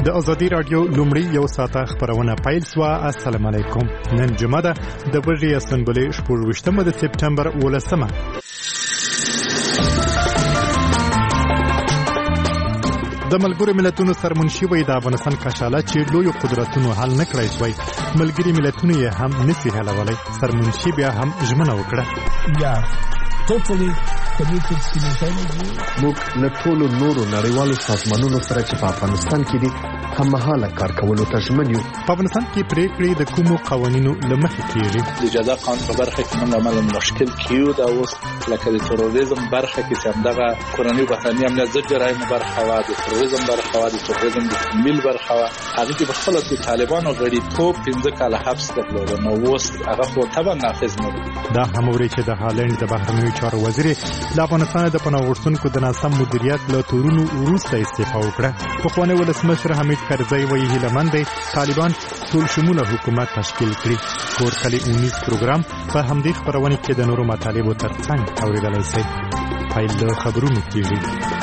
د ازادي رادیو لومړی یو ساعته خبرونه پیل شوه. السلام علیکم. نن جمعه ده د بجې اسمبلی 28 د سپټمبر 18. د ملګرو ملتونو سرمنشي وای د افغانستان کشاله چې لوی قدرتونو حل نه کړی شوی، ملګری ملتونو یې هم نسی حلولای. سرمنشي بیا هم ژمنه وکړه. موږ له ټولو نورو نړیوالو سازمانونو سره چې په افغانستان کې دي هممهاله کار کولو ته ژمن یو. په افغانستان کې پریکړې د کومو قوانینو له مخې کېږي؟ د جزا قانون په برخه کې موږ عملاً مشکل کیو دا اوس لکه د تروریزم برخه کې چې همدغه کورنۍ وطني امنیت ضد جرایم برخه وا، د تروریزم برخه وا، د تروریزم د تمویل برخه وا، هغه کې په خپل د طالبانو غړي توپ 15 کاله حبس درلود. نو اوس هغه خو طبعا نافذ نه دی. دا هم ورې چې د هالند د بهرنیو چارو وزیر د افغانستان د پناه غوښتونکو د ناسم مدیریت له تورونو وروسته استعفا وکړه. پخوانی ولسمشر حمید کرزی وایي هیلهمند دی طالبان ټول شموله حکومت تشکیل کړي. کور کلی 19 پروګرام په همدې خبرونه کې د نورو مطالبو ترڅنګ اوریدلای شئ. پیل د خبرونو کېږي.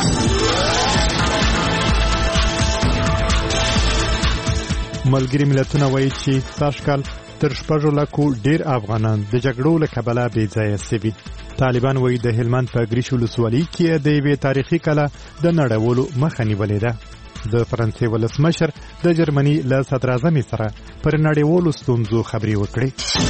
ملګری ملتونه وایي چې سږکال تر 6 لکو ډیر افغانان د جګړو له کبله بې ځایه شوي. طالبان وایي د هلمند په ګریش ولسوالۍ کې د یوې تاریخي کلا د نړولو مخه نیولې ده. د فرانسې ولسمشر د جرمني له صدر اعظم سره پر نړیوالو ستونزو خبرې وکړې.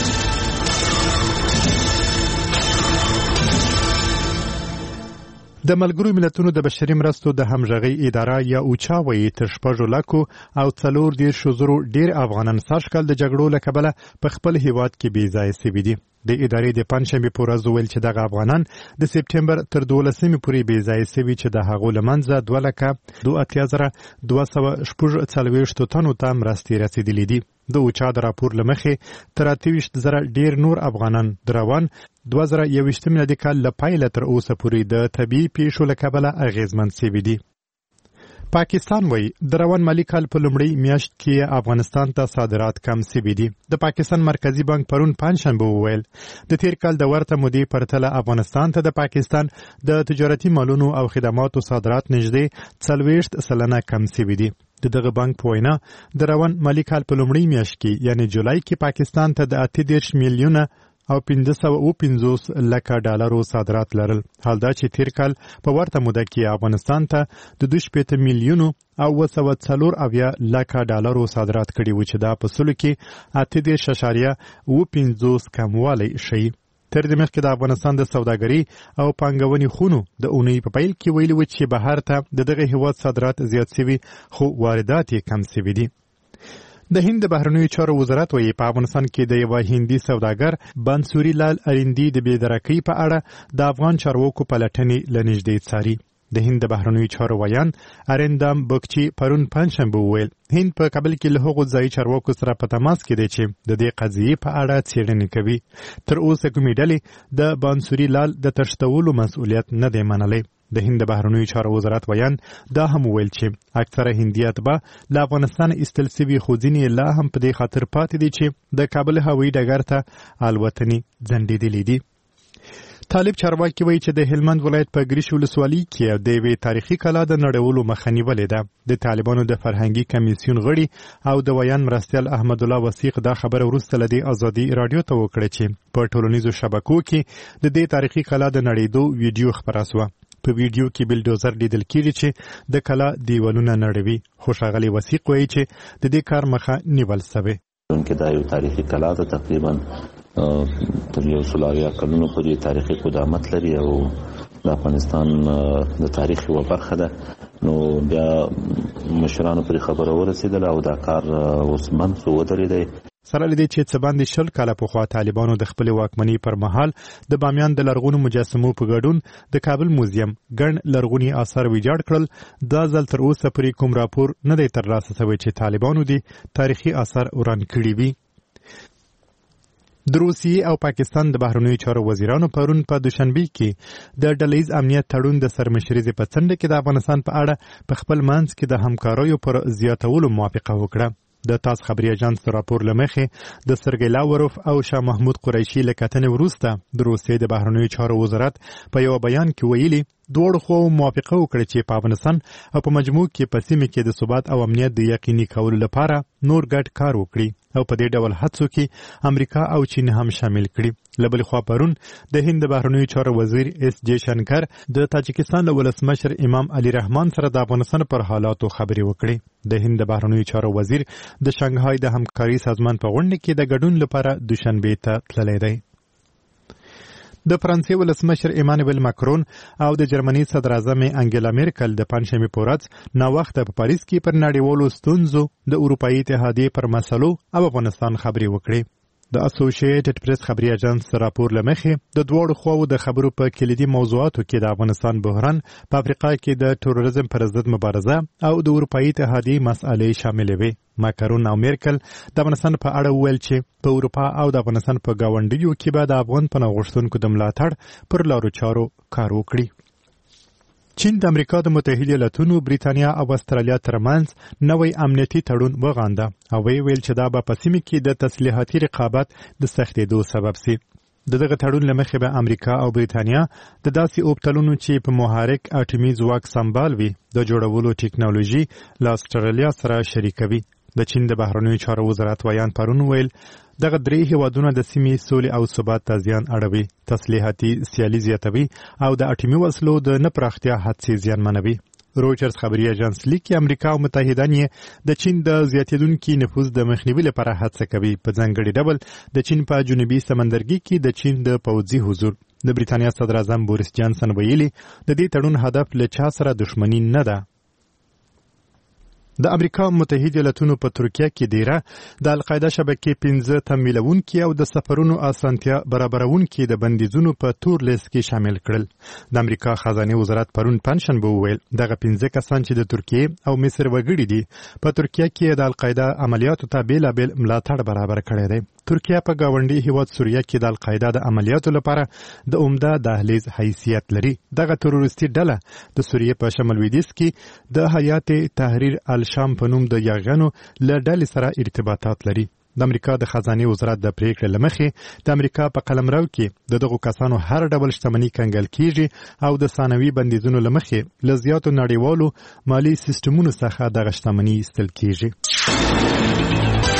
د ملګرو ملتونو د بشري مرستو د همغږۍ اداره یا اوچا وایي تر 6 لکو او 4,000 ډیر افغانان سږکال د جګړو له کبله په خپل هیواد کې بې ځایه شوي دي. د ادارې د پنځشنبې په ورځ ویل چې دغه افغانان د سپټمبر تر 12 پورې بې ځایه شوي چې د هغو له منځه 2,82,240 تنو ته مرستې رسیدلې دي. د اوچا د راپور له مخې تر 28,000 ډیر نور افغانان د روان 2021 میلادي کال له پیله تر اوسه پورې د طبیعي پیښو له کبله اغېزمن شوي دي. پاکستان وایي د روان مالی کال په لومړۍ میاشت کې افغانستان ته صادرات کم شوي دي. د پاکستان مرکزی بانک پرون پنځشنبه وویل د تیر کال د ورته مودې پرتله افغانستان ته د پاکستان د تجارتي مالونو او خدماتو صادرات نږدې 40% کم شوي دي. دغه بانک په وینا د روان مالی کال په لومړۍ میاشت کې یعنی جولای کې پاکستان ته د 38 میلیونه او 550 لکه ډالرو صادرات لرل. حال دا چې تیر کال په ورته موده کې افغانستان ته د 2 میلیونو او 440 لکه ډالرو صادرات کړي و چې دا په سلو کې 8.50 کموالی شي. تر دې مخکې د افغانستان د سوداګرۍ او پانګونې خونو د اونۍ په پیل کې ویلي و چې بهر ته دغه هیواد صادرات زیات شوي خو واردات یې کم شوي دي. د هند د بهرنیو چارو وزارت وایي په افغانستان کې د یو هندي سوداګر بانسوري لال ارندي د بېدرکۍ په اړه د افغان چارواکو پلټنې له نږدې څاري. د هند د بهرنیو چارو ویان ارندام بوکچي پرون پنځشنبه وویل هند په کابل کې له هغو ځایي چارواکو سره په تماس کې دی چې د دې قضیې په اړه څېړنې کوي. تر اوسه کومې ډلې د بانسوري لال د تښتولو مسؤلیت نه دی منلی. د هند د بهرنیو چارو وزارت ویان دا هم ویل چې اکثره هندي اتباع له افغانستان ایستل شوي خو ځینې لا هم په دې خاطر پاتې دي چې د کابل هوایي ډګر ته الوتنې ځنډېدلې دي. طالب چارواکي وایي چې د هلمند ولایت په ګریش ولسوالۍ کې د یوې تاریخي کلا د نړولو مخه نیولې ده. د طالبانو د فرهنګي کمیسیون غړي او د ویان مرستیال احمد الله وثیق دا خبره وروسته له دې ازادي رادیو ته وکړه چې په ټولنیزو شبکو کې د دې تاریخي کلا د نړېدو ویډیو خپره شوه. په ویډیو کې بلډوزر لیدل کېږي چې د کلا دیوالونه نړوي. خو ښاغلی وثیق وایي چې د دې کار مخه نیول شوې. چې دا یو تاریخي کلا ده، تقریبا تر 100 کلونو پورې تاریخي قدامت لري او د افغانستان د تاریخ یوه برخه ده. نو بیا مشرانو پرې خبره ورسېدله او دا کار اوس منځ ودرېدی. سره لدې چې څه باندې 20 کاله پخوا طالبانو د خپل واکمنۍ پر مهال د بامیان د لرغونو مجسمو په ګډون د کابل موزیم ګڼ لرغوني آثار ویجاړ کړل. دا ځل تر اوسه پورې کوم راپور نه دی ترلاسه شوی چې طالبانو دي تاریخي آثار وران کړي وي. د روسیې او پاکستان د بهرنیو چارو وزیرانو پرون په دوشنبه کې د ډلهیز امنیت تړون د سرمشرۍ په څنډه کې د افغانستان په اړه په خپل منځ کې د همکاریو پر زیاتولو موافقه وکړه. د تاس خبري اژانس راپور لمخې د سرګی لاوروف او شاه محمود قریشي لکتنې وروسته د روسیې د بهرنیو چارو وزارت په یو بیان کې ویلي دوړ خو موافقه وکړه چې په افغانستان او په مجموع کې په سیمه کې د ثبات او امنیت د یقیني کولو لپاره نور ګډ کار وکړي او په دې ډول هڅو کې امریکا او چین هم شامل کړي. لبل خوا پرون د هند بهرنیو چارو وزیر اس جے شنکر د تاجکستان د ولسمشر امام علي رحمان سره د افغانستان پر حالاتو خبرې وکړي. د هند بهرنیو چارو وزیر د شانګهای د همکاري سازمان په غونډه کې د ګډون لپاره دوشنبه ته تللی دی. د فرانسې ولسمشر ایمانوئل ماکرون او د جرمني صدر اعظم انګیلا میرکل د پنځمې په ورځ ناوخته په پاریس کې پر نړیوالو ستونزو د اروپאי اتحادیې پر مسلو او افغانستان خبرې وکړې. د اسوسییټډ پریس خبري اژانس راپور لمخې د دوړو خواو د خبرو په کلیدي موضوعاتو کې د افغانستان بحران، په افریقا کې د تروریزم پر ضد مبارزه او د اروپאי اتحادیې مسالې شاملې وې. ماکرون او میرکل د افغانستان په اړه وویل چې په اروپا او د افغانستان په گاونډیو کې به د افغان پناه غوښتونکو د ملاتړ پر لارو چارو کار وکړي. چین د امریکا د متحده ایالاتونو، بریتانیا او استرالیا ترمنځ نوی امنیتي تړون وغانده او ویل چې دا به په سیمه کې د تسلیحاتي رقابت د سختېدو سبب شي. دغه تړون لمخې به امریکا او بریتانیا د داسې اوبتلونو چې په محرک اټومي ځواک سمبال وي د جوړولو ټیکنالوژي له استرالیا سره شریکوي. د چین د بهرنیو چارو وزارت ویان پرون ویل دغه درې هیوادونه د سیمې سولې او ثبات ته زیان اړوي، تسلیحاتي سیالي زیاتوي او د اټومي وسلو د نه پراختیا حادثې زیانمنوي. رویټرز خبري اژانس لیکي امریکا او متحدان یې د چین د زیاتېدونکي نفوذ د مخنیوي لپاره هڅه کوي. په ځانګړي ډول د چین په جنوبي سمندرګي کې د چین د پوځي حضور. د بریتانیا صدر اعظم بوریس جانسن ویلي د دې تړون هدف له چا سره دښمني نه ده. د امریکا متحده ایالاتونو په ترکیه کې دیره د القاعده شبکې 15 تمویلونکي او د سفرونو اسانتیا برابرونکي د بندیزونو په تور لیست کې شامل کړل. د امریکا خزانه وزارت پرون پنځشنبه وویل دغه 15 کسان چې د ترکیه او مصر وګړي دي په ترکیه کې د القاعده عملیاتو ته بیلابل ملاتړ برابر کړی دی. ترکیه په گاونډي هیواد سوریه کې د القاعده د عملیاتو لپاره د عمده دهلیز حیثیت لري. دغه تروریستي ډله د سوریه په شمال لویدیځ کې د حیات تحریر الشام په نوم د یاغانو له ډلې سره ارتباطات لري. د امریکا د خزانه وزارت د پریکړې لمخې د امریکا په قلمرو کې دغه کسانو هر ډول شتمنۍ کنګل کیږي او د ثانوي بندیزونو لمخې له زیاتو نړیوالو مالی سیستمونو څخه دغه شتمنۍ ایستل کیږي.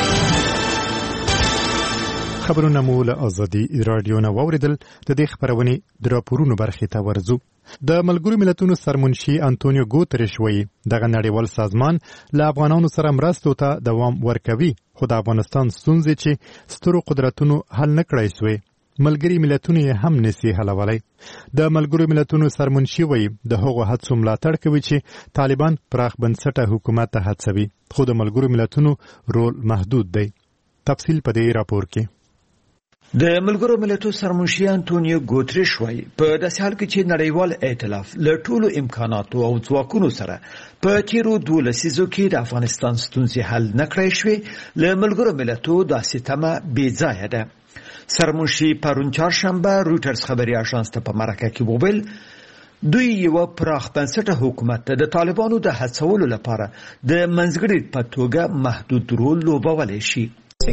خبرونه مو له ازادي رادیو نه واوریدل. د دې خبرونې د راپورونو برخې ته ورځو. د ملګرو ملتونو سرمنشي انټونیو ګوتریش وایي دغه نړیوال سازمان له افغانانو سره مرستو ته دوام ورکوي، خو د افغانستان ستونزې چې سترو قدرتونو حل نه کړای سوې ملګري ملتونو یې هم نسی حلولی. د ملګرو ملتونو سرمنشي وایي د هغو هڅو ملاتړ کوي چې طالبان پراخ بنسټه حکومت ته هڅوي، خو د ملګرو ملتونو رول محدود دی. تفصیل په دې راپور کې. د ملګرو ملتونو سرمنشي انټونیو ګوتریش وایي په داسې حال کې چې نړیوال ائتلاف له ټولو امکاناتو او ځواکونو سره په تیرو 12 لسیزو کې د افغانستان ستونزې حل نه کړای شوې، له ملګرو ملتونو داسې تمه بې ځایه ده. سرمنشي پرون چهارشنبه رویټرز خبري اژانس ته په مرکه کې وویل دوی یو پراخ بنسټه حکومت د طالبانو د هڅولو لپاره د منځګړي په توګه محدود رول لوبولی شي.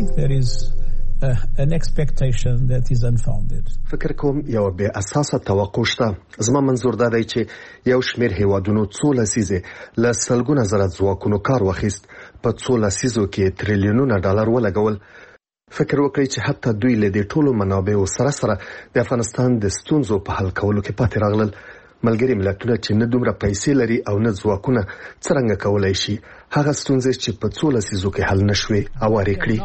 an expectation that is unfounded. فکر کوم یو به اساسه توقع شته. زما منظور دا دی چې یو شمېر هیوادونو څو لسیزه له سلګونه زره ځواکونو کار واخیست، په څو لسیزو کې تریلیونونه ډالر ولګول. فکر وکړئ چې حتی دوی له دې ټولو منابعو سره د افغانستان د ستونزو په حل کولو کې پاتې راغلل. ملګري ملتونه چې نه دومره پیسې لري او نه ځواکونه څرنګه کولای شي هغه ستونزې چې په څو لسیزو کې حل نشوي اوارې کړي.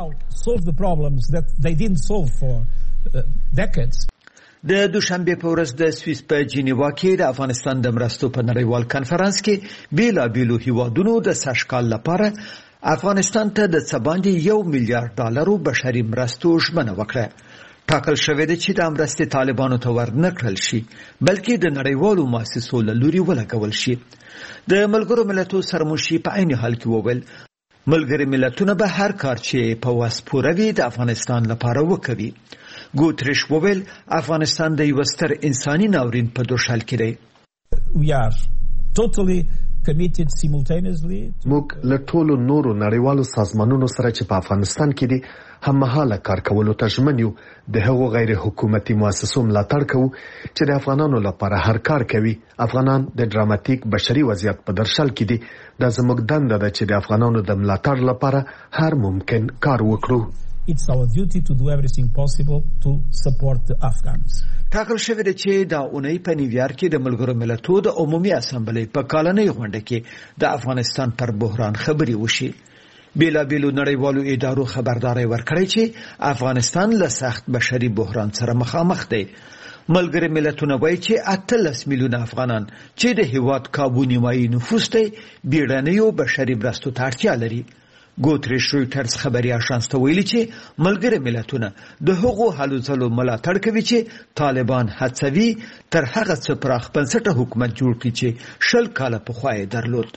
د دوشنبه په ورځ د سویس په جنیوا کې د افغانستان د مرستو په نړیوال کانفرنس کې بیلابیلو هیوادونو د سږکال لپاره افغانستان ته د څه باندې 1 میلیارډ ډالرو بشري مرستو ژمنه وکړه. ټاکل شوې ده چې د مرستې طالبانو ته ورنه کړل شي، بلکې د نړیوالو مؤسسو له لوري ولګول شي. د ملګرو ملتونو سرمنشي په عین حال کې وویل ملګري ملتونه به هر کار چې په وس پوره وي د افغانستان لپاره وکوي. ګوتریش وویل افغانستان د یو ستر انساني ناورین په دوشال کې دی. We are totally committed simultaneously. موږ له ټولو نورو نړیوالو سازمانونو سره چې په افغانستان کې دي هممهاله کار کولو ته ژمن یو. د هغو غیر حکومتي مؤسسو ملاتړ کوو چې د افغانانو لپاره هر کار کوي. افغانان د ډراماتیک بشري وضعیت په درشل کې دي. دا زموږ دنده ده چې د افغانانو د ملاتړ لپاره هر ممکن کار وکړو. It's our duty to do everything possible to support the Afghans. ټاکل شوی دی چې دا اونۍ په نیویارک کې د ملګرو ملتونو د عمومي اسامبلې په کالنۍ غونډه کې د افغانستان پر بحران خبري وشي. بیلابیلو نړیوالو ادارو خبرداري ورکړی چې افغانستان له سخت بشري بحران سره مخامخ دی. ملګري ملتونه وایي چې 18 میلیون افغانان چې د هیواد کابو نیمایي نفوس دی بیړنیو بشري مرستو ته اړتیا لري. ګوتریش رویټرز خبري اژانس ته ویلي چې ملګري ملتونه د هغو هلو ځلو ملاتړ کوي چې طالبان هڅوي تر هغه څه پراخ بنسټه حکومت جوړ کړي چې 20 کاله پخوا یې درلود.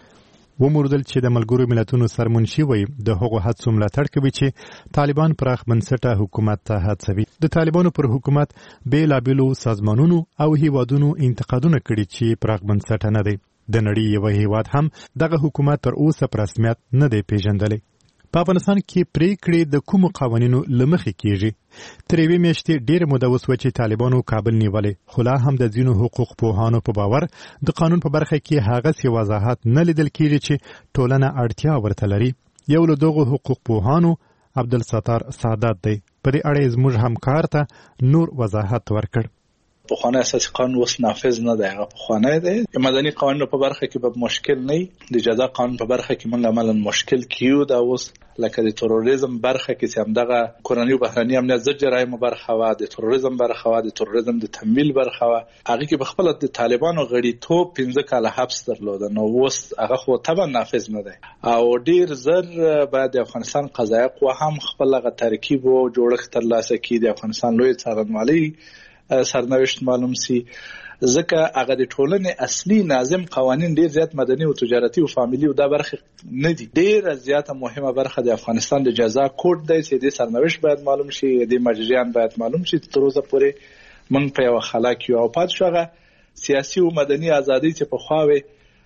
وموردل چې د ملګرو ملتونو سرمنشي وي د هغو هڅو ملاتړ کوي چې طالبان پراخ بنسټه حکومت ته هڅوي. د طالبانو پر حکومت بیلابیلو سازمانونو او هیوادونو انتقادونه کړي چې پراخ بنسټه نه دی. د نړۍ یو هیواد هم دغه حکومت تر اوسه پر رسمیت نه دی پیژندلی. په افغانستان کې پریکړې د کومو قوانینو لمخې کیږي. تر یوې میاشتې ډېره موده وسوه چې طالبانو کابل نیولې، خو لا هم د ځینو حقوق پوهانو په باور د قانون په برخه کې هغسې وضاحت نه لیدل کیږي چې ټولنه اړتیا ورته لري. یو له دغو حقوق پوهانو عبدالستار سادات دی. په دې اړه زموږ همکار ته نور وضاحت ورکړ. پخوانی اساسي قانون اوس نافذ نه دی. هغه پخوانی دی. مدني قانون په برخه کې به مشکل نه، د جزا قانون په برخه کې موږ عملاً مشکل کیو. دا اوس لکه د تروریزم برخه کې چې همدغه کورنۍ بهرني امنیت ضد جرایم برخه وا، د تروریزم برخه وا، د تروریزم د تمویل برخه وا، هغه کې به خپل د طالبانو غړیتوب 15 کاله حبس درلود. نو اوس هغه خو طبعا نافذ نه دی او ډیر زر بعد د افغانستان قضایي قوه هم خپل غو ترکیب او جوړښت ترلاسه کړي. د افغانستان لوی څارنوالۍ سرنوشت معلوم سي، ځکه هغه د ټولنې اصلي ناظم قوانين ډیر زیات مدني او تجارتي او فامیلی او دا برخه نه دي. ډیر زیاته مهمه برخه د افغانستان د جزا کوډ دی چې د سرنوشت باید معلوم شي، د مجریان باید معلوم شي. تر اوسه پورې موږ په یو خلاک یو او پات شوغه سیاسي او مدني ازادي چې په خواوي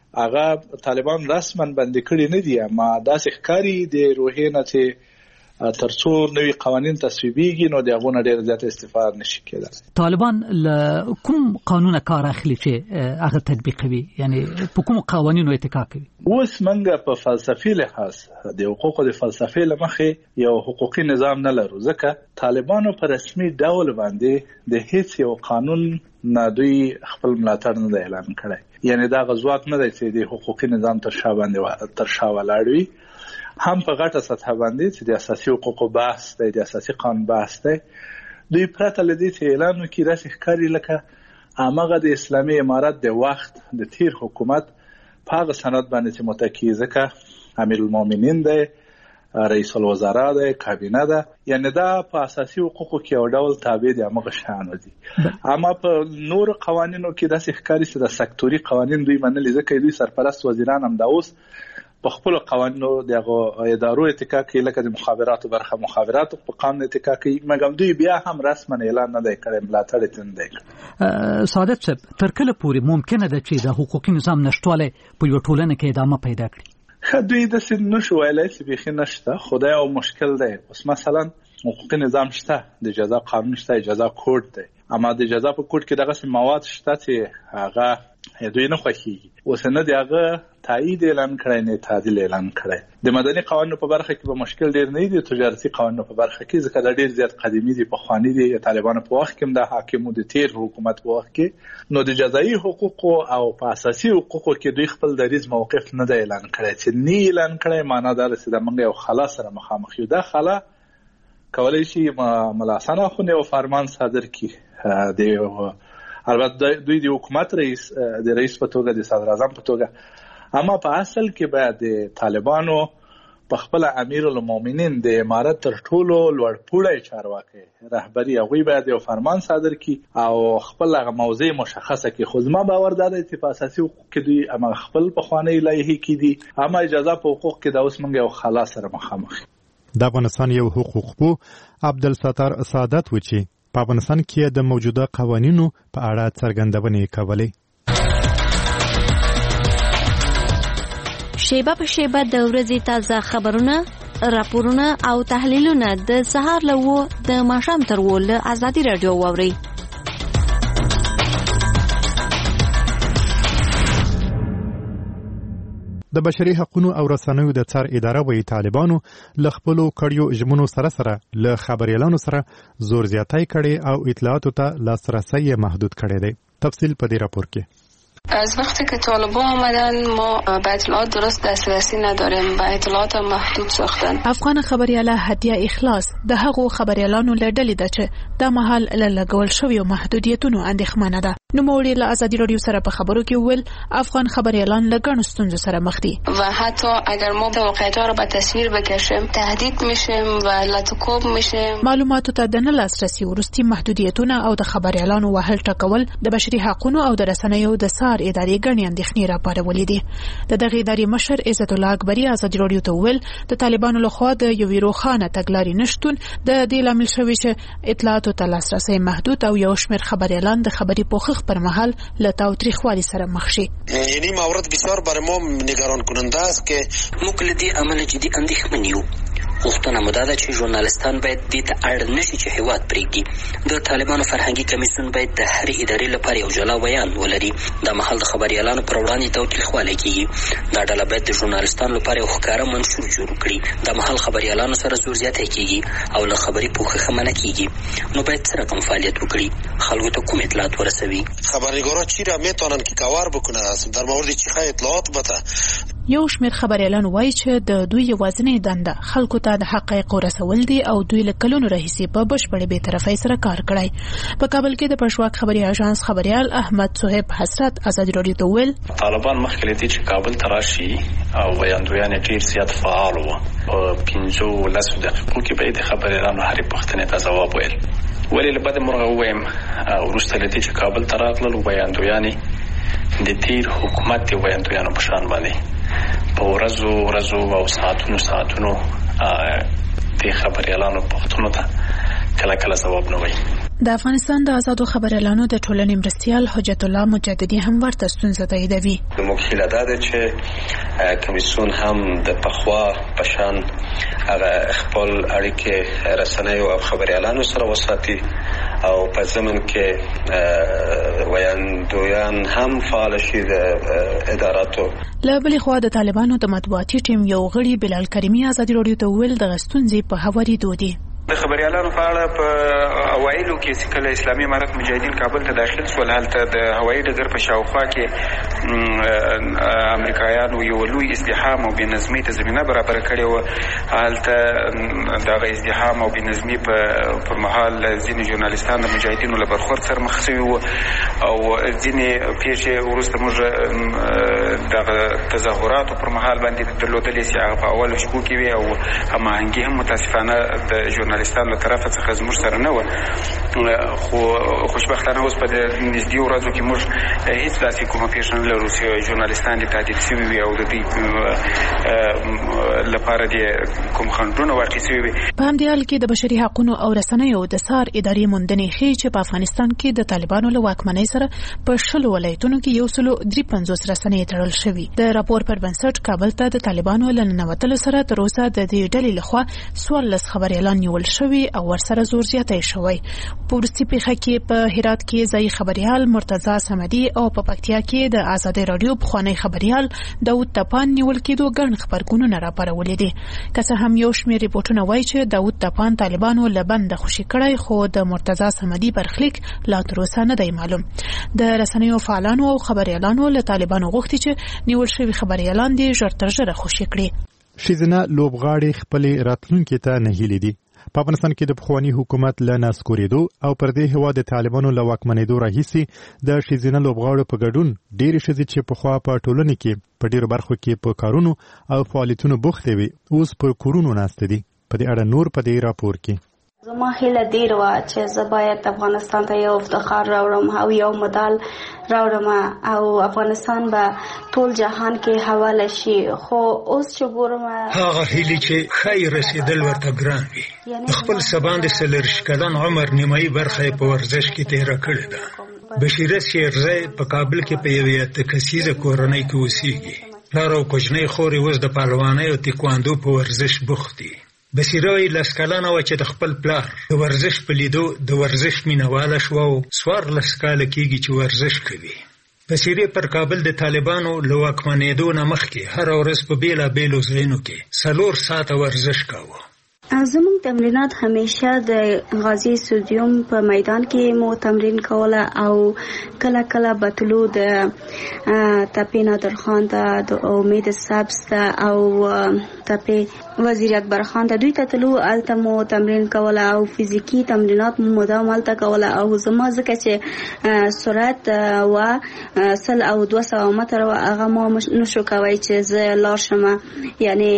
هغه طالبان رسمن بند کړی نه دي. اما داسې ښکاری د روحینه چې ترڅو نوې قوانين تصویبېږي نو دغه نه ډېر زیات استفاده نشي کېدای. طالبان له کوم قانون کار اخلي چې هغه تطبیقوي، یعنی په کوم قوانینو اتکا کوي؟ اوس منګه په فلسفي لحاظ د حقوقو د فلسفي لمخې یو حقوقي نظام نه لرو، ځکه طالبانو په رسمي ډول باندې د هیڅ یو قانون نه دوی خپل ملاتړ نه اعلان کړی. یعنی دا غزوات نه دی چې د حقوقي نظام تر شا ولاړ وي. هم په غټه سطح باندې چې د اساسي حقوقو بحث دی، د اساسي قانون بحث دی، دوی پرته لدی چې اعلان وکړي راسي ښکاری لکه هغه د اسلامي امارات د وخت د تیر حکومت په هغه سند باندې چې متکی، ځکه امیر المؤمنین دی، رئیس الوزرا دی، کابینه ده، یعنی دا په اساسي حقوقو کې یو ډول تابع دي هغه شان دي. اما په نور قوانینو کې داسې ښکاری چې د سکتوري قوانین دوی منلي، ځکه دوی سرپرست وزیران هم دا اوس په خپل قوانینو دغه ادارو اتکا کوي، لکه د مخابراتو برخه مخابراتو په قانون اتکا کوي، مګر دوی بیا هم رسما اعلان نه دی کړی، ملاتړ یې نه دی کړی. سعادت صاحب، تر کله پورې ممکنه ده چې د حقوقي نظام نشټواله په یو ټولنه کې ادامه پیدا کړي؟ دوی د سین نشو ویلای چې بيخي نشته، خدای او مشکل دی. اوس مثلا حقوقي نظام شته، د جزا قانون شته، جزا کوډ دی، اما د جزا په کوډ کې دغه مواد شته چې هغه دوی نه خوښیږي. اوس نه دی هغه تایید اعلان کړی، نه تعدیل اعلان کړی. د مدني قوانینو په برخه کې به مشکل ډیر نه دی، تجارتي قوانینو په برخه کې ځکه دا ډیر زیات قدیمی دي، په خوانی دي. طالبانو په وخت کې د حاکمو د تیر حکومت په وخت کې نو د جزایي حقوقو او په اساسي حقوقو کې دوی خپل دریز موقف نه دی اعلان کړی. چې نه اعلان کړی معنی دا چې د موږ یو خلا سره مخامخ یو. دا خلا کولای شي ملاسانه خو نه فرمان صادر کړي. البته دوی د حکومت رئیس په توګه، د صدر اعظم په توګه، اما په اصل کې باید د طالبانو په خپل امیر المؤمنین د امارت تر ټولو لوړ پوړی چارواکي رهبری هغوی باید یو فرمان صادر کړي او خپل هغه موضوع مشخصه کړي. خو زما باور دا دی چې په اساسي حقوق کې دوی اما خپل پخوانی لایحې کې دي، اما اجازه په حقوق کې دا اوس موږ یو خلا سره مخامخ. د افغانستان یو حقوق پوه عبدالستار سادات و چې په افغانستان کې د موجوده قوانینو په اړه څرګندونې کولې. شیبه په شیبه د ورځې تازه خبرونه، راپورونه او تحلیلونه د سهار له 9 د ماښام تر 10 له ازادي رادیو واورئ. د بشري حقوقو او رسنیو د څار اداره وی طالبانو ل خپلو کړیو ژمنو سره ل خبريالانو سره زور زیاتی کړي او اطلاعاتو ته لاسرسی محدود کړي دي. تفصیل په دې راپور کې. از وقتی که طالبان آمدن ما به اطلاعات درست دسترسی نداریم و اطلاعات محدود ساختن. افغان خبرياله هدیه اخلاص د هغو خبريالانو له ډلې ده چې د محل له لګول شویو محدودیتونو اندېښمنه ده. نو موږ له ازادي رادیو سره په خبرو کې ویل افغان خبريالان له ګڼو ستونزو سره مخ دي و حتی اگر ما واقعیت‌ها رو به تصویر بکشیم تهدید میشیم و لاتوکوب میشیم. معلوماتو ته د نه لاسرسي ورستي محدودیتونه او د خبريالانو وهل ټکول د بشري حقوقو او د رسنیو د سار ادارې ګڼې اندېښنې راپارولې دي. د دغه ادارې مشر عزت الله اکبري ازادي رادیو ته ویل د طالبانو لخوا د یو روښانه تګلارې نشټون د دې لامل شوی چې اطلاعاتو ته لاسرسي محدود او یو شمېر خبريالان د خبري پوښښ پر مهال له تاوتریخوالي سره مخ شي. یعنی مورد بسیار برای ما نگران کننده است که مقلدی عمل جدی اندېښمن یو. غوښتنه مو دا ده چې ژورنالستان باید دې ته اړ نشي چې هیواد پرېږدي. د طالبانو فرهنګي کمیسیون باید د هرې ادارې لپاره یو جلا بیان ولري. دا مهال د خبريالانو پر وړاندې تاوتریخوالی کیږي. دا ډله باید د ژورنالستانو لپاره یو ښکاره منشور جوړ کړي. دا مهال خبريالانو سره زور زیاتی کیږي او له خبري پوښښ منع کیږي. نو باید څه رقم فعالیت وکړي؟ خلکو ته کوم اطلاعات ورسوي؟ خبرنگارا چی را میتونن که کاور بکنن در مورد چه اطلاعات بده؟ یو شمېر خبريالان وایي چې د دوی یوازینۍ دنده خلکو ته د حقایقو رسول دي او دوی له کلونو راهیسې په بشپړې بېطرفۍ سره کار کړی. په کابل کې د پښواک خبري اژانس خبريال احمد صهیب حسرت ازادي رادیو ته ویل طالبان مخکې له دې چې کابل ته راشي او ویاندویان ډېر زیات فعال وو. په 15 دقیقو کې به د خبريالانو هرې پوښتنې ته ځواب ویل. ولې له بده مرغه ووایم وروسته له دې چې کابل ته راغلل ویاندویانې د تیر حکومت د ویاندویانو په شان باندې په ورځو او ساعتونو د خبريالانو پوښتنو ته کله ځواب نه وایي. د افغانستان د آزادو خبريالانو د ټولنې مرستیال حجت الله مجددي هم ورته ستونزه تاییدوي. موږ هیله ده چې کمیسیون هم د پخوا په شان هغه خپل اړیکې رسنیو او خبريالانو سره وساتي او په ضمن کې ویاندویان هم فعال شي د اداراتو. له بلې خوا د طالبانو د مطبوعاتي ټیم یو غړي بلال کریمي ازادي رادیو ته ویل د ستونزې په هوارېدو دي. د خبريالانو په اړه په اوایلو کې چې کله اسلامي امارت مجاهدین کابل ته داخل شول هلته د هوایي ډګر په شاوخوا کې امریکایانو یو لوی ازدحام او بېنظمۍ ته زمینه برابره کړې وه. هلته دغه ازدحام او بېنظمۍ پر مهال ځینې ژورنالستان د مجاهدینو له برخورد سره مخ شوي وو او ځینې پیښې وروسته موږ دغه تظاهراتو پر مهال باندې درلودلې چې هغه په اولو شپو کې وي او هماهنګي هم متاسفانه د ژورنالستانو له طرفه څخه زموږ سره نه وه. خو خوشبختانه اوس په نږدې ورځو کې موږ هیڅ داسې کومه پیښه نه لرو چې ژورنالستان دې تهدید شوي وي او د دوی لپاره دې کوم خنډونه واقع شوي وي. په همدې حال کې د بشري حقوقو او رسنیو د سار ادارې موندنې ښیي چې په افغانستان کې د طالبانو له واکمنۍ سره په 10 ولایتونو کې 153 رسنۍ تړل شوي. د راپور پر بنسټ کابل ته د طالبانو له ننوتلو سره تر اوسه د دې ډلې لخوا 14 خبريالان نیول شوي او ورسره زور زیاتی شوی. په وروستي پیښه کې په هرات کې ځایي خبريال مرتضی صمدي او په پکتیا کې د آزادي رادیو پخوانی خبريال داود تپان نیول کېدو ګڼ خبرګونونه راپارولې دي. که څه هم یو شمېر ریپورټونه وایي چې داود تپان طالبانو له بنده خوشي کړی خو د مرتضی صمدي برخلیک لا تر اوسه نه دی معلوم. د رسنیو فعالانو او خبريالانو له طالبانو غوښتي چې نیول شوي خبريالان دې ژر تر ژره خوشي کړي. ښځینه لوبغاړې خپلې راتلونکي ته نه هیلې دي. په افغانستان کې د پخوانی حکومت له ناسکورېدو او پر دې هوا د طالبانو له واکمنېدو راهیسې د ښځینه لوبغاړو په ګډون ډېرې ښځې چې پخوا په ټولنه کې په ډېرو برخو کې په کارونو او فعالیتونو بوختې وي اوس پر کورونو ناستې دي. په دې اړه نور په دې راپور کې زما هیله ډیر و چې زه باید افغانستان ته یو افتخار راوړم او یو مدال راوړم او افغانستان به ټول جهان کې حواله شي. خو اوس چې ګورم هغه هیله چې خیر رسیدل ورته ګران وي. خپل سبا د 40 کلن عمر نیمایي برخه په ورزش کې تیر کړې ده. بشیره شیرزی په کابل کې په یوه تکسیزه کورنۍ کې اوسېږي. پلار او کوچنی خور اوس د پهلوانۍ او تکواندو په ورزش بوخت دي. بصیره لس کلنه وه چې د خپل پلار د ورزش په لیدو د ورزش مینهواله شوه او 14 کاله کېږي چې ورزش کوي. بصیرې پر کابل د طالبانو له واکمنېدو نه مخکې هره ورځ په بېلابېلو ځایونو کې 4 ساعته ورزش کاوه. زموږ تمرینات همیشه د غازی سودیوم په میدان کې مو تمرین کوله او کله کله بتلو د تپې نادرخان ته د امید سبز ته او تپې وزیر اکبر خان ته دوی ته تلو الته مو تمرین کوله او فزیکی تمرینات مو مدام الته کوله او زما ځکه چې سرعت و 100 او 200 متر هغه مو نشو کوي چې زه لاړ شم یعنی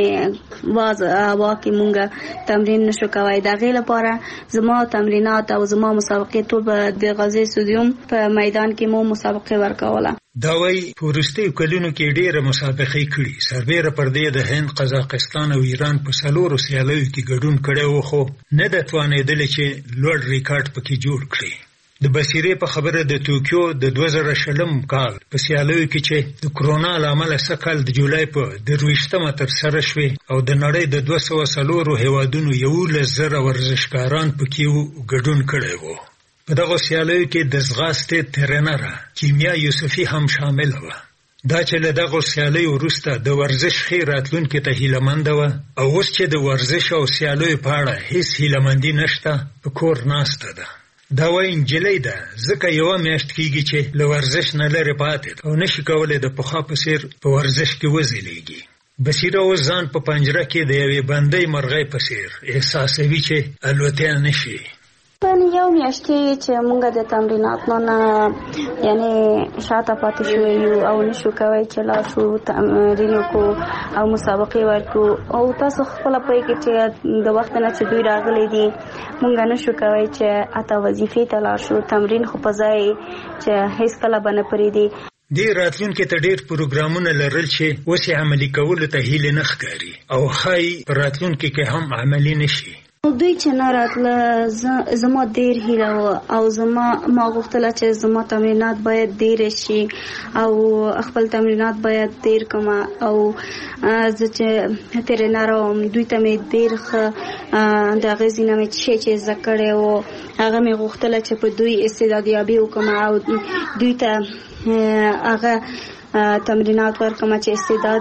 واکې مونږ تمرین نشو کوي. د غیله لپاره زما تمرینات او زما مسابقې ټول د غازی سودیوم په میدان کې مو مسابقې ورکوله. دا وایي په وروستیو کلونو کې ډېره مسابقې کړي. سربیره پر دې د هند، قزاقستان او ایران په 4 سیالیو کې ګډون کړی و خو نه ده توانېدلی چې لوړ ریکارډ پکې جوړ کړي. د بصیرې په خبره د توکیو د 2020 کال په سیالیو کې چې د کرونا له امله سږ د جولای په 23 ترسره شوې او د نړۍ د 204 هیوادونو 11,000 ورزشکاران پکې ګډون کړی و. په دغه سیالیو کې د ځغاستې ترینره کیمیا یوسفي هم شامل وه. دا چې له دغه سیالیو وروسته د ورزش ښې راتلونکي ته هیلهمنده وه او اوس چې د ورزش او سیالیو په اړه هیڅ هیلهمندي نشته په کور ناسته ده. دا وایي نجلۍ ده ځکه 1 میاشت کېږي چې له ورزش نه لرې پاتې ده او نشي کولی د پخوا په څېر په ورزش کې وځلیږي. بصیره اوس ځان په پنجره کې د یوې بندۍ مرغۍ په څېر احساسوي چې الوتیا نشي. په 1 میاشت کې چې مونږ د تمریناتو نه یعنی شاته پاتې شوی یو او نشو کوی چې لا شو تمرین کو او مسابقې ورکو او تاسو خپل پوهی کې چې د وخت نه چې دوی راغلي دي مونږ نشو کوی چې اته وظیفې ته لا شو تمرین خو په ځای چې هیڅ کله بنه پرې دي. دې راتلونکي ته ډېر پروګرامونه لرل چې اوس یې عملي کولو ته هیلې نه ښکاري او ښایي په راتلونکي کې هم عملي نشي. دوی چې نه راتله زما ډېر هیله وه او ما غوښتله چې زما تمرینات باید ډېر شي او خپل تمرینات باید ډېر کوم او زه چې ترینر وم دوی ته مې ډېر ښه د هغې ځینه مې چې زده کړی و هغه مې غوښتله چې په دوی استعدادیابي وکړم او دوی ته هغه تمرینات ورکوم چې استعداد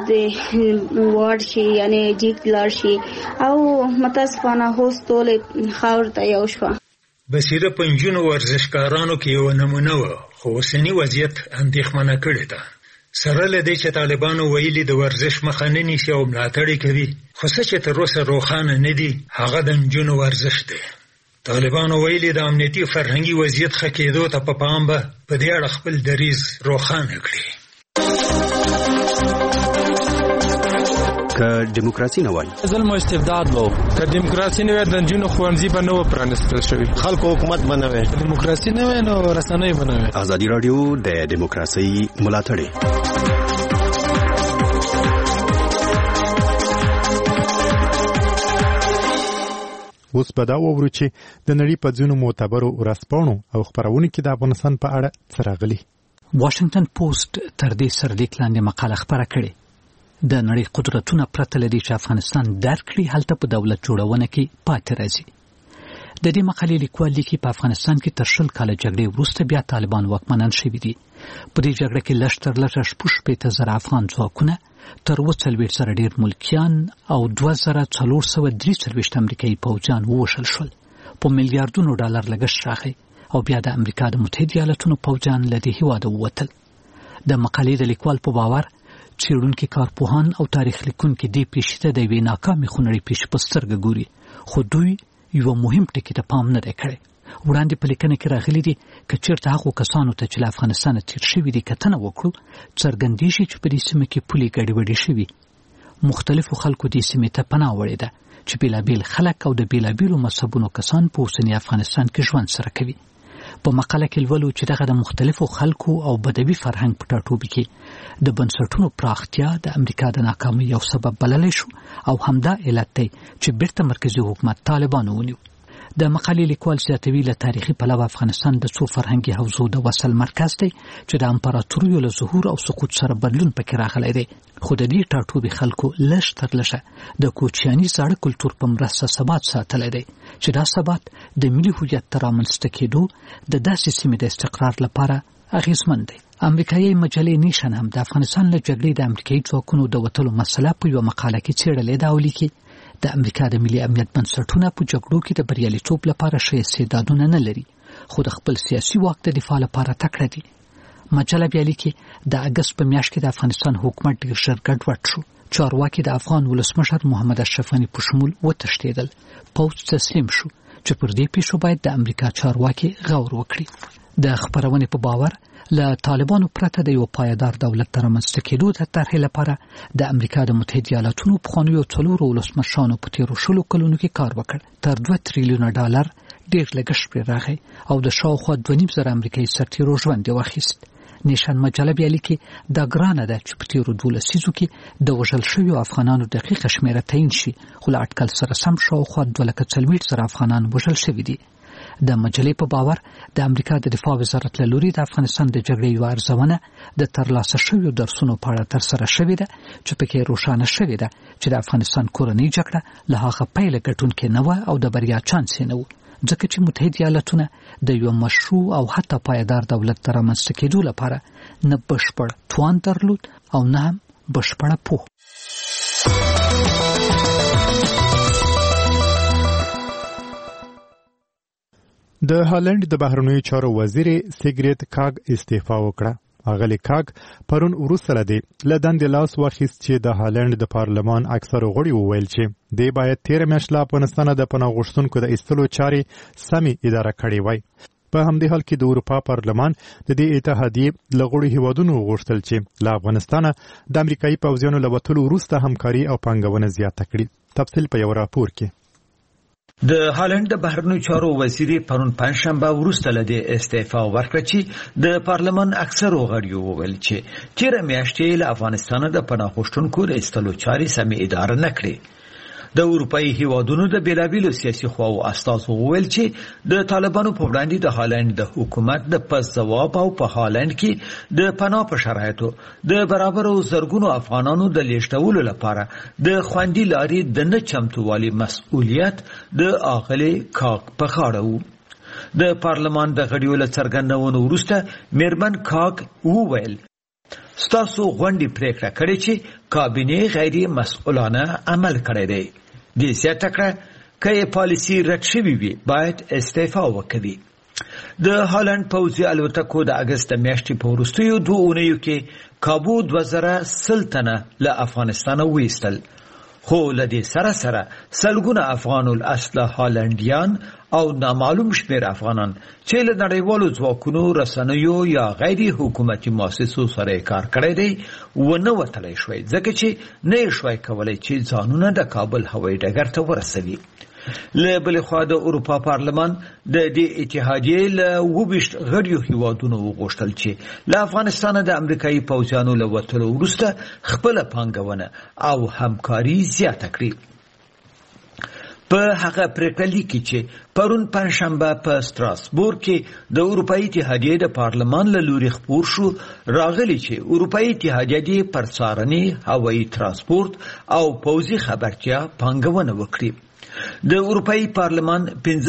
وړ شي یعنی جیت لاړ شي او متاسفانه هوس ټول خاور ته یو شوه. بصیره په نجونو ورزشکارانو کې یو نمونه وه خو اوسني وضعیت اندېښمنه کړې ده. سره له دې چې طالبانو ویلي د ورزش مخه نه نیسي او ملاتړ یې کوي خو څه چې تر اوسه روښانه نه دي هغه د نجونو ورزش دی. طالبانو ویلي د امنیتي فرهنګي وضعیت ښه کېدو ته په پام به په دې اړه خپل دریځ روښانه کړي. که دیموکراسي نه وای ظلم او استبداد وو، که دیموکراسي نه وای د جنونو خوانځي به نه و پرانستل شوی، خلکو حکومت بنوي، دیموکراسي نه وای نو رسنۍ بنوي. ازادي رادیو د دیموکراسي ملاتړ اوس به دا وورو چې د نړۍ په ځینو معتبرو ورځپاڼو او خپرونو کې د افغانستان په اړه څه راغلي. واشنگټن پوسټ تر دې سرلیک لاندې مقاله خپره کړې. د نړۍ قدرتونه پرته لدی چې افغانستان درک کړي هلته په دولت جوړونه کې پاتې راځي. د دې مقالې لیکوال لیکي په افغانستان کې تر 20 کاله جګړې وروسته بیا طالبان واکمنان شوي دي. په دې جګړه کې لږ تر لږه 6,000 افغان ځواکونه، تر 40 سره ډېر ملکیان او 2,443 امریکایي پوځیان ووژل شول. په میلیارډونو ډالر لګښت راغی او بیا د امریکا د متحده ایالاتونو پوځیان له دې هېواده ووتل. د مقالې د لیکوال په باور څېړونکي کارپوهان او تاریخ لیکونکي دې پیښې ته د یوې ناکامې خونړۍ پیښې په سترګه ګوري خو دوی یو مهم ټکي ته پام نه دی کړی. وړاندې په لیکنه کې راغلي دي که چېرته هغو کسانو ته چې له افغانستانه تېر شوي دي کتنه وکړو څرګندېږي چې په دې سیمه کې پولې ګډوډې شوي. مختلفو خلکو دې سیمې ته پناه وړې ده چې بېلابېل خلک او د بېلابېلو مذهبونو کسان په اوسني افغانستان کې ژوند سره کوي. په مقاله کې لولو چې دغه د مختلفو خلکو او بدوي فرهنګ په ټاټوبي کې د بنسټونو پراختیا د امریکا د ناکامۍ یو سبب بللی شو او همدا علت دی چې بیرته مرکزي حکومت طالبانو ونیو. د مقالې لیکوال زیاتوي له تاریخي پلوه افغانستان د څو فرهنګي حوزو د وصل مرکز دی چې د امپراتوریو له ظهور او سقوط سره بدلون پکې راغلی دی، خو د دې ټاټوبي خلکو لږ تر لږه د کوچیاني زاړه کلتور په مرسته ثبات ساتلی دی چې دا ثبات د ملي هویت تر رامنځته کېدو د داسې سیمې د استقرار لپاره اغیزمن دی. امریکایي مجلې نیشن هم د افغانستان له جګړې د امریکایي ځواکونو د وتلو مسله په یوه مقاله کې څېړلې ده او لیکي د امریکا د ملي امنیت بنسټونه په جګړو کې د بریالیتوب لپاره ښه استعدادونه نه لري، خو د خپل سیاسي واک د دفاع لپاره تکړه دي. مجله بیا لیکي د اګست په میاشت کې د افغانستان حکومت ډېر ژر ګډوډ شو. چارواکي د افغان ولسمشر محمد اشرف غني په شمول وتښتېدل، پوځ تسلیم شو چې پر دې پیښو باید د امریکا چارواکي غور وکړي. د خبرونې په باور له طالبانو پرته د یو پایدار دولت تر رامنځته کېدو د طرحې لپاره د امریکا د متحده ایالاتونو پخوانیو 4 ولسمشرانو په تېرو 10 کلونو کې کار وکړ. تر 2 تریلیونه ډالر ډېر لګښت پرې راغی او د شاوخوا 2.5 امریکایي سرتیرو ژوند یې واخیست. نیشن مجله بیا لیکي دا ګرانه ده چې په تېرو 12 لسیزو کې د وژل شویو افغانانو دقیقه شمېره تعیین شي، خو له اټکل سره سم شاوخوا 240,000 افغانان وژل شوي دي. د مجلې په باور د امریکا د دفاع وزارت له لوري د افغانستان د جګړې یوه ارزونه د ترلاسه شویو درسونو په اړه ترسره شوې ده چې پکې روښانه شوې ده چې د افغانستان کورنۍ جګړه له هغه پیله ګټونکې نه وه او د بریا چانس یې نه و، ځکه چې متحده ایالاتونه د یو مشروع او حتی پایدار دولت تر رامنځته کېدو لپاره نه بشپړ توان درلود او نه هم بشپړه پوهه. د هالند د بهرنیو چارو وزیر سیګریت کاګ استعفا وکړه. اغلی کاګ پرون وروسته له دې له دندې لاس واخیست چې د هالند د پارلمان اکثرو غړي وویل چې دی باید 13 میاشت له افغانستان د پناه غوښتونکو د ایستلو چارې سمې اداره کړې وای. په همدې حال کې د اروپا پارلمان د دې اتحادیې له غړو هیوادونو غوښتل چې له افغانستانه د امریکایي پوځیانو له وتلو وروسته همکاري او پانګونه زیاته کړي. تفصیل په یو راپور کې. د هالند د بهرنیو چارو وزیر پرون پنځشنبه وروسته له دې استعفا ورکړه چې د پارلمان اکثرو غړیو وویل چې 13 میاشتې له افغانستان د پناه غوښتونکو د ایستلو چارې سمې اداره نه کړې. د اروپایي هیوادونو د بیلابیلو سیاسي خواو استازو وویل چې د طالبانو په وړاندې د هالند د حکومت د پس ځواب او په هالند کې د پناه په شرایطو د برابرو زرګونو افغانانو د لیږدولو لپاره د خوندي لارې د نه چمتووالي مسؤلیت د اغلې کاګ په غاړه و. د پارلمان د غړیو له څرګندونو وروسته میرمن کاګ وویل ستاسو غونډې پریکړه کړې چې کابینې غیر مسؤلانه عمل کړی دی. دې زیاته کړه که یې پالیسي رد شوې وي باید استعفا وکړي. د هالند پوځي الوتکو د اګست میاشتې په وروستیو 2 اونیو کې کابو 2000 تنه له افغانستانه وایستل، خو له دې سره سره سلګونه افغان الاصله هالندیان او نامعلوم شمېر افغانان چې له نړیوالو ځواکونو رسنیو یا غیر حکومتي مؤسسو سره کار کړی دی ونه وتلی شوی، ځکه چې نه یې شوی کولی چې ځانونه د کابل هوایي ډګر ته ورسوي. له بلې خوا د اروپا پارلمان د دې اتحادیې له 22 غړیو هیوادونو وغوښتل چې له افغانستانه د امریکایي پوځیانو له وتلو وروسته خپله پانګونه او همکاري زیاته کړي. په هغه پریکړه لیکي چې پرون پنځشنبه په ستراسبورګ کې د اروپایي اتحادیې د پارلمان له لوري خپور شو راغلی چې اروپایي اتحادیه دې پر څارنې هوایي ترانسپورت او پوځي خبرتیا پانګونه وکړي. د اروپایي پارلمان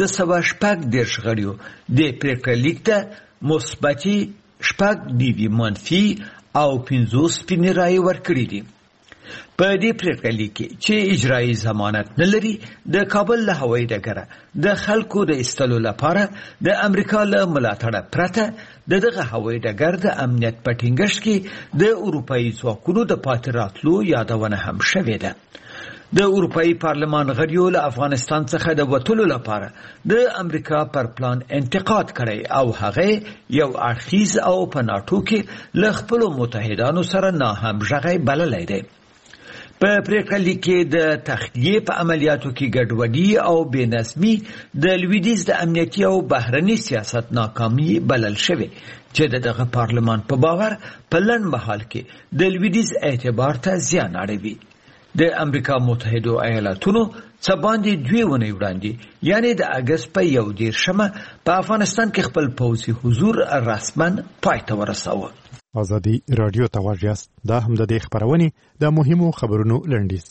540 غړیو د پریکړه لیک ته مثبتي 6 منفي او 50 سپینې رایې ورکړي دي. په دې پریکړه لیک کې چې اجرایي ضمانت نه لري د کابل له هوایي ډګره د خلکو د ایستلو لپاره د امریکا له ملاتړه پرته دغه هوایي ډګر د امنیت په ټینګښت کې د اروپایي ځواکونو د پاتې راتلو یادونه هم شوې ده. د اروپایي پارلمان غړیو له افغانستان څخه د وتلو لپاره د امریکا پر پلان انتقاد کړی او هغه یو اړخیز او په ناټو کې له خپلو متحدانو سره ناهمغږی بللی دی. په پریکړه لیک کې د تخلیې په عملیاتو کې ګډوډي او بې نظمي د لویدیځ د امنیتي او بهرني سیاست ناکامي بلل شوی چې دغه پارلمان په باور په لنډ مهال کې د لویدیځ اعتبار ته زیان اړوي. د امریکا متحده ایالاتونو څه باندې 2 ونې وړاندې یعنی د اگست په 1 په افغانستان کې خپل پوځي حضور رسما پای ته ورساوه. ازادي رادیو ته واجیاست. دا هم د دې خبرونې د مهمو خبرونو لنډیز.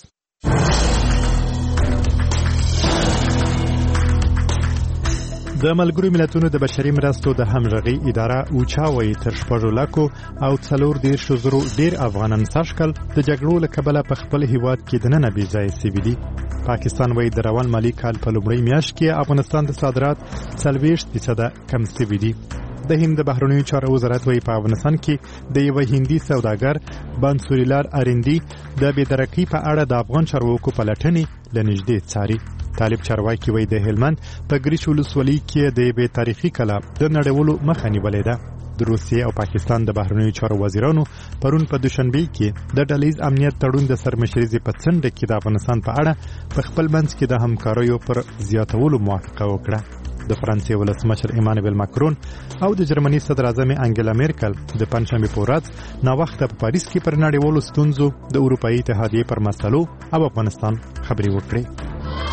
د ملګرو ملتونو د بشري مرستو د همغږي اداره اوچاوي تر 4 لکو او 4.0 ډیر افغانان ساشکل د جګړو له کبله په خپل هیواد کې د نن بي ځای سي دي. پاکستان وایي د روان مالی کال په لومړۍ میاشت کې افغانستان د صادرات 40% کم سي دي. د هند د بهرنیو چارو وزارت وایي په افغانستان کې د یو هندي سوداګر بانسوریلار ارندي د بېدرکۍ په اړه د افغان چارواکو پلټنې لنږدې څاري. طالب چارواکي وایي د هلمند په ګریش ولسوالۍ کې د بې تاریخي کلا د نړیوالو مخه نیولې ده. د روسیې او پاکستان د بهرنیو چارو وزیرانو پرون په دوشنبه کې د ډلیز امنیت تړون د سرمشرۍ په څنډه کې د افغانستان په اړه په خپل منځ کې د همکاریو پر زیاتولو موافقه وکړه. د فرانسې ولسمشر ایمانوئل ماکرون او د جرمني صدر اعظم انګلا میرکل د پنځشنبه په ورځ ناوخته په پاریس کې پر نړیوالو ستونزو د اروپאי اتحادیې پر مسلو او افغانستان خبرې وکړې.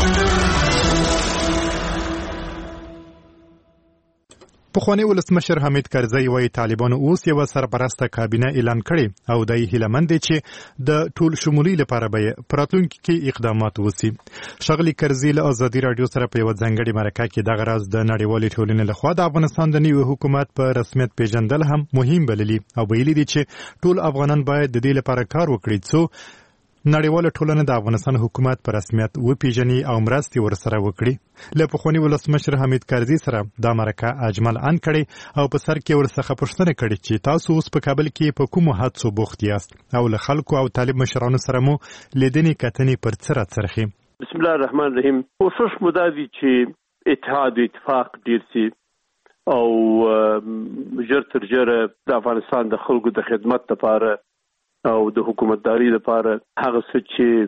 پخوانی ولسمشر حمید کرزی وایي طالبانو اوس یو سرپرسته کابینه اعلان کړي او د هیلمند چې د ټول شمولي لپاره به پراتلونکو کې اقدامات وسی. شغلی کرزی له ازادي رادیو سره په یو ځنګړي مرکه کې د غرض د نړیوالې ټولنې لخوا د افغانستان د نوي حکومت په رسمیت پیژندل هم مهم بللی او ویلي دي چې ټول افغانان باید د دې لپاره کار وکړي چې نړیواله ټولنه د افغانستان حکومت په رسمیت وپیژني او مرستې ورسره وکړي. له پخوانی ولسمشر حمید کرزي سره د مرکه اجمل ان کړي او په سر کې ورڅخه پوښتنه کړې چې تاسو اوس په کابل کې په کومو حادثو بوخت یاست او له خلکو او طالب مشرانو سره مو لیدنې کتنې پر څه راڅرخي. بسم الله الرحمن الرحیم. کوشش مدادي چې اتحاد او اتفاق ډیر سي او ژر تر ژره د افغانستان د خلکو د خدمت لپاره او د حکومتداري لپاره هغه څه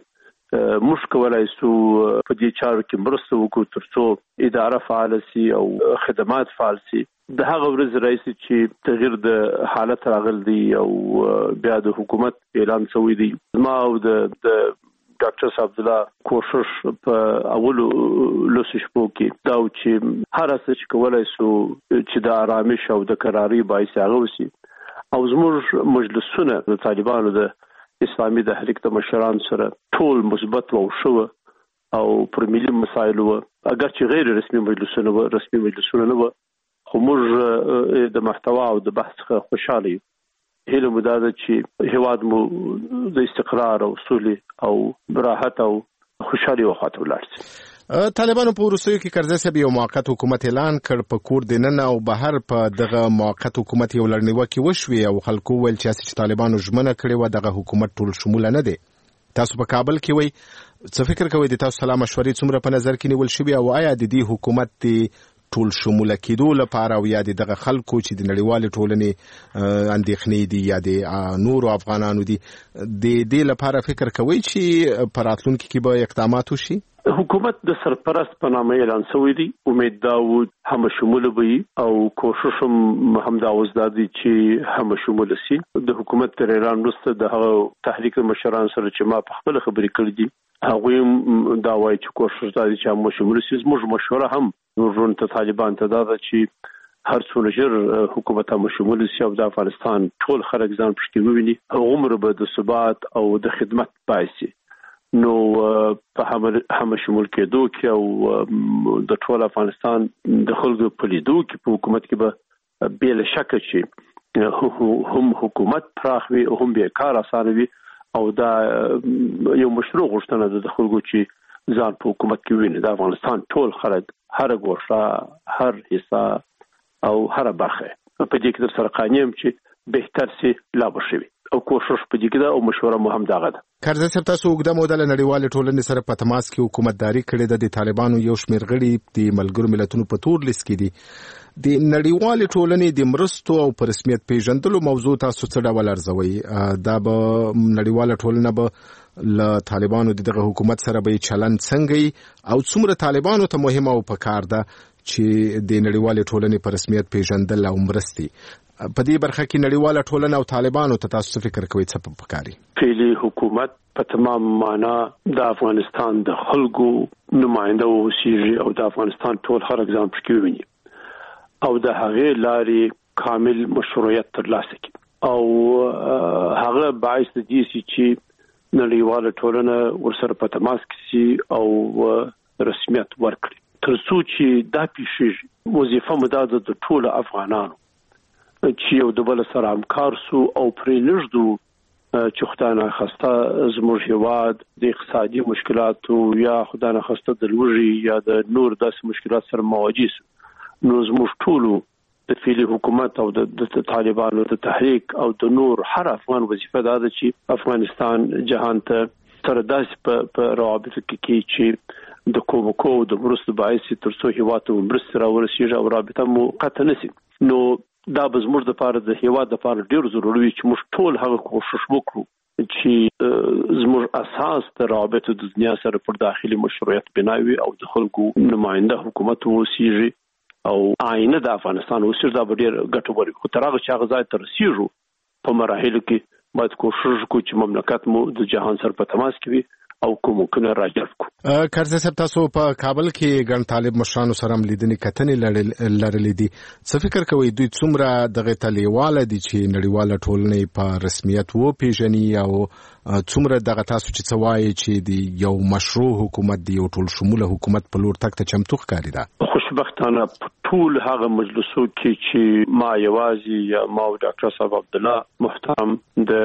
چې موږ کولای شو په دې چارو کې مرسته وکړو ترڅو اداره فعال شي او خدمات فعال شي. د هغه ورځ راځي چې تغییر د حالت راغلی دی او بیا د حکومت اعلان شوی دی. ما او د ډاکټر صاحب عبدالله کوشش په اولو لوسشپو کې دا چې هر څه چې کولای شو چې د آرامش او د قراري باعث هغه وشي او زموږ مجلسونه د طالبانو د اسلامي تحریک د مشران سره ټول مثبت او شو او پر ملي مسایلو اگر چې غیر رسمي مجلسونه و رسمي مجلسونه نه و خو موږ د محتوا او د بحث څخه خوشاله یو. هیله مو دا ده چې هیواد مو د استقرار او سولې او راحت او خوشحالي وخت ولاړ شي. طالبانو په روسیې کې کرزی صاحب یو موقت حکومت اعلان کړ په کور دننه او بهر په دغه موقت حکومت یو لړنیوکي وشوي او خلکو ویل چې طالبانو ژمنه کړې و دغه حکومت ټول شمول نه دی. تاسو په کابل کې وای څه فکر کوئ د تاسو سلام مشورې څومره په نظر کې نیول شوی او آیا د دې حکومت ټول شمول کېدو لپاره او یا دغه خلکو چې د نړیوال ټولنې اندېښنې دي یا د نورو افغانانو دي د دې لپاره فکر کوئ چې په راتلونکي کې به اقدامات وشي؟ حکومت د سرپرست په نامه اعلان شوی دی. امید دا و هم شمول وي او کوشش هم دا وزدادي چې هم شمول شي. د حکومت تر اعلان وروسته د تحریک مشران سره چې ما په خپل خبرې کړې دي هغه دا وایي چې کوشش دا دي چې هم شمول شي. زموږ مشوره هم ورون ته طالبان ته دا چې هر څونه ژر حکومت هم شمول شي او د افغانستان ټول خلک ځان پکې وویني عمر به د ثبات او د خدمت باعث نو په هم شمول کېدو کې او د ټول افغانستان د خلکو په لیدو کې په حکومت کې به بل شک چې هم حکومت پراخ وي او هم به کار اسانه وي او دا یو مشروع غوښتنه ده د خلکو چې ځان په حکومت کې ویني. د افغانستان ټول خلک هر ګوښه هر حصہ او هر برخه په دې کې سره قانیم چې بهتر سي لا بشوي او کوشش په دې کې او مشوره مو هم داغه ده. کرزی صاحب تاسو وګړه مودل نړیوال ټولنې سره په تماس کې حکومتداري کړې د طالبانو یو شمېر غړي د ملګرو ملتونو په تور لیست کې دي. د نړیوال ټولنې د مرستو او په رسمیت پیژندلو موضوع تاسو څه ډول ارزوي؟ دا به نړیوال ټولنه به له طالبانو دغه حکومت سره به چلند څنګه او څومره طالبانو ته مهمه او پکار ده چې د نړیوال ټولنې په رسمیت پیژندل او مرستې په دې برخه کې نړیواله ټولنه او طالبانو ته تاسو فکر کوئ څه پکاري؟ فعلی حکومت په تمام معنا د افغانستان د خلکو نماینده اوسېږي او د افغانستان ټول خلک ځان پکې ویني او د هغې لارې کامل مشروعیت ترلاسه کړي او هغه باعث دي چې نړیواله ټولنه ورسره په تماس کې سي او رسمیت ورکړي تر څو چې دا پیښیږي وظیفه مداده د ټول افغانانو چې یو د بل سره همکار سو او پرې نږدو چې خدای نه خواسته زموږ هیواد د اقتصادي مشکلاتو یا خدای نه خواسته د لوږې یا د نور داسې مشکلات سره مواجه سو نو زموږ ټولو د فعلی حکومت او د طالبانو د تحریک او د نور هر افغان وظیفه ده چې افغانستان جهان ته سره داسې په روابطو کې چې د کومکو د مرستو باعث تر څو هیواد ته مرسته راورسیږي او رابطه مو قطع نشي نو دا به زموږ د پاره د هیواد د پاره ډیر ضروري وي چې موږ ټول هغه کوشش وکړو چې زموږ اساس د رابطه د دنیا سره پر داخلي مشروعیت بناوي او د خلکو نماینده حکومت وسیږي او آینه د افغانستان وسیږي دا ډیر ګټور خو تر هغه چې هغه ځای ته رسیږو په مراحلو کې باید کوشش وکړو چې مملکت مو د جهان سره په تماس کې وي او کومکونه راجلب کو. کارزه صاحب تاسو په کابل کې ګڼ طالب مشرانو سره لیدنې کتنې لرلې دي څه فکر کوئ دوی څومره دغه تلیواله دي چې نړیواله ټولنې په رسمیت و پیژني او څومره دغه تاسو چې څه وایي چې د یو مشروع حکومت دی یو ټول شموله حکومت په لور تک ته چمتو ښکاري ده؟ خوشبختانه ټول هغه مجلسو کې چې ما یوازې یا ما او ډاکټر صاحب عبد الله محترم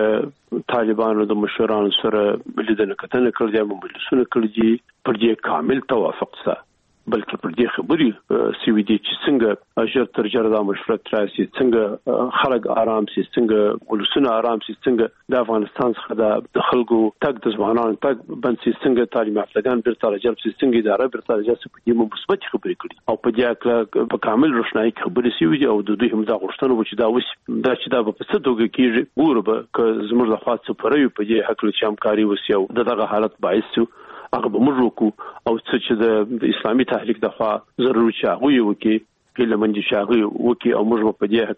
د طالبانو د مشرانو سره لیدنه کتنه کړې دي مجلسونه کړې دي پر دې کامل توافق سره بلکې پر دې خبرې سوي دي چې څنګه اجر تر جره د مشورت راسي څنګه خلک آرام سي څنګه ولسونه آرام سي څنګه د افغانستان څخه د خلکو تک د ځوانانو تک بند سي څنګه تعلیم یافتگان بیرته راجلب سي څنګه اداره بیرته راجلب سي په دې مثبت خبرې کړي او په دې کې په کامل روښنايي خبرې سوي دي او د دوی هم دا غوښتنه و چې دا وس دا چې دا په څه توګه کېږي ګوره به که زموږ له خوا څه پرې په دې حق له همکاري وسی او دغه حالت باعث شو هغه به موږ وکړو او چې د اسلامي تحریک د خوا ضروري شاغوي وکي کله منځ شاغوي وکي او موږ په دې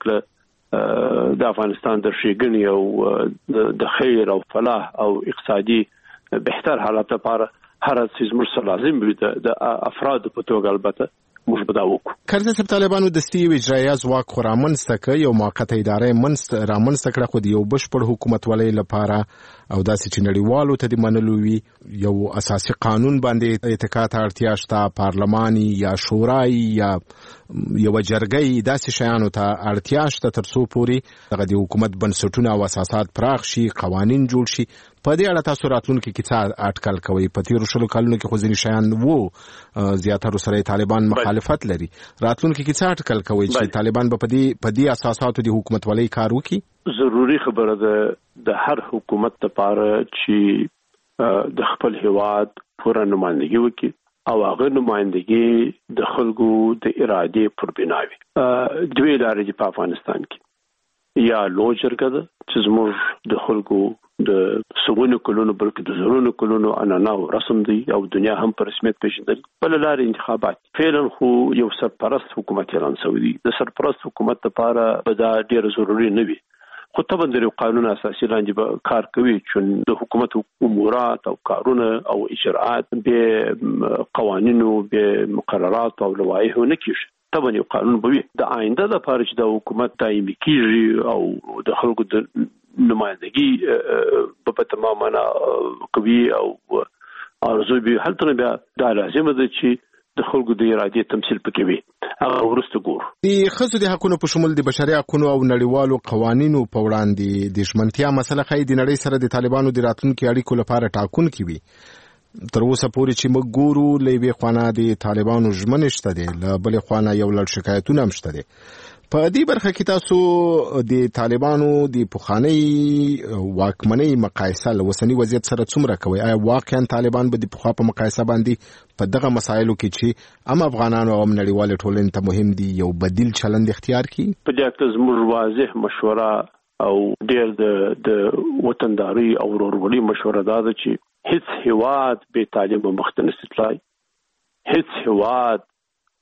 حق د افغانستان د شېګنی او د خیر او فلاح او اقتصادي بهتر حالت لپاره هر څه موږ سره لازم وي د افراد په توګه البته موږ به دا وکړو. کارزه صاحب طالبانو دستي اجرایي ځواک خو رامنځته کړ یو موقته اداره رامنځته کړه خو د یو بشپړ حکومت ولې لپاره او داسې چې نړیوالو ته د منلو وي یو اساسي قانون باندې اتکا ته اړتیا شته پارلماني یا شورای یا یو جرګې داسې شیانو ته اړتیا شته تر څو پورې دغه د حکومت بنسټونه او اساسات پراخ شي قوانين جوړ شي په دې اړه تاسو راتلونکي کې څه اټکل کوي په تیرو شلو کلونو کې خو ځینې شیان وو زیاتره سره طالبان مخالفت لري راتلونکي کې څه اټکل کوي چې طالبان په دې اساساتو د حکومت ولې کار وکړي؟ ضروری خبره ده د هر حکومت لپاره چې د خپل هیواد پوره نمائندګي وکړي او هغه نمائندګي د خلکو د ارادې پر بنا وي. دوی لارې په افغانستان کې یا لوی جرګه ده چې زموږ د خلکو د سونو کلونو بلکې د زرونو کلونو انانا رسم دی او دنیا هم په رسمیت پیژندل بل لارې انتخابات فعلا خو یو سرپرست حکومت اعلان شوی دی د سرپرست حکومت لپاره به دا ډیر ضروری نه وي خو طبعا د قانون اساسي لاندې به کار کوي چې د حکومت امورات او کارونه او اجراءات به قوانینو به مقررات او لوایح نه کیږي طبعا یو قانون به وي د آینده لپاره چې د حکومت دایمي کیږي او د خلکو د نمائندګي په تمامه کوي او ارزو به هلته بیا د لازمه ده چې د خلکو د ارادې تمثيل پکې وي هغه ورسته ګور د خصوصي د حقوقو په شمول د بشري حقوقو او نړیوالو قوانینو په وړاندې د ژمنتیا مسله خې د نړۍ سره د طالبانو د راتلونکو اړیکو لپاره ټاکونکي وي تر اوسه پورې چې موږ ګورو لوي خوانه د طالبانو ژمنه شته دي له بل خوانه یو لړ شکایتونه هم شته دي په دې برخه کې تاسو د طالبانو د پخوانی واکمنۍ مقایسه له وسنی وضعیت سره څومره کوي آیا واقعا طالبان به د پخوا په مقایسه باندې په دغه مسایلو کې چې هم افغانانو او نړیوال ټولنې ته مهم دي یو بدیل چلند اختیار کړي؟ په دې کې زموږ واضح مشوره او ډېر د وطنداري او ورورولۍ مشوره ده چې هیڅ هیواد به طالب مختنس تلای هیڅ هیواد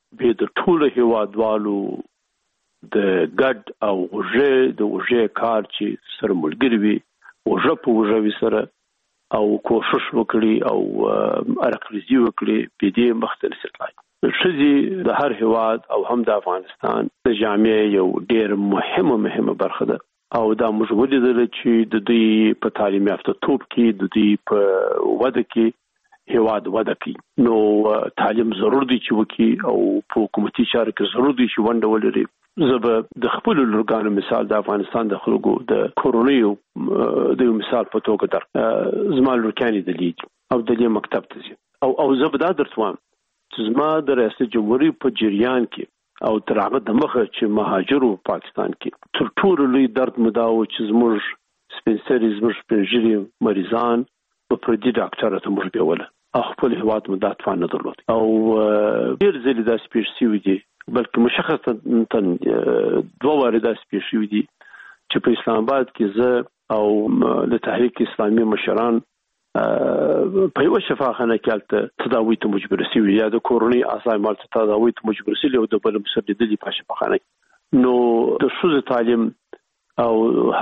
به د ټولو هیوادوالو د ګډ او وژه کار چې سره ملګری وي وژه په وژه وي سره او کوشش وکړي او ارقرزي وکړي په دې مختلف سطحو شذي د هر هیواد او هم د افغانستان د جامعه یو ډېر مهمه برخه ده او دا موږ ولیدل چې د دوی په تعلیم یافته توپ کې د دوی په وده کې هیواد وده کوي نو تعلیم ضرور دی چې وکي او په حکومتي چارو کې ضرور دی چې ونډه ولري زه د خپل لورګانو مثال د افغانستان د خلکو د کورونیو د مثال په توګه در زما لورکانې د لیج او د دې مکتب ته ځي او زه به دا درتوام چې زما د ریاست جمهوریت په جریان کې او تر هغه د مخه چې مهاجرو پاکستان کې تر ټولو لوی درد مداو چې زموږ سپینسري زموږ سپینږیري مریضان په پردي ډاکټر ته موږ بیوله خپل هیواد مدات فان نه درلود او ډیر ځلې دا سپیشي دي بلکې مشخصا دوه واره دا سپیشي دي چې په اسلام آباد کې زه او د تحریک اسلامي مشران په یو شفاخانه کې تداوی ته مجبور شي یا د کورونی اسای مال تداوی ته مجبور شي او د بل مسددلي په شفاخانه نو د شوز تعلیم او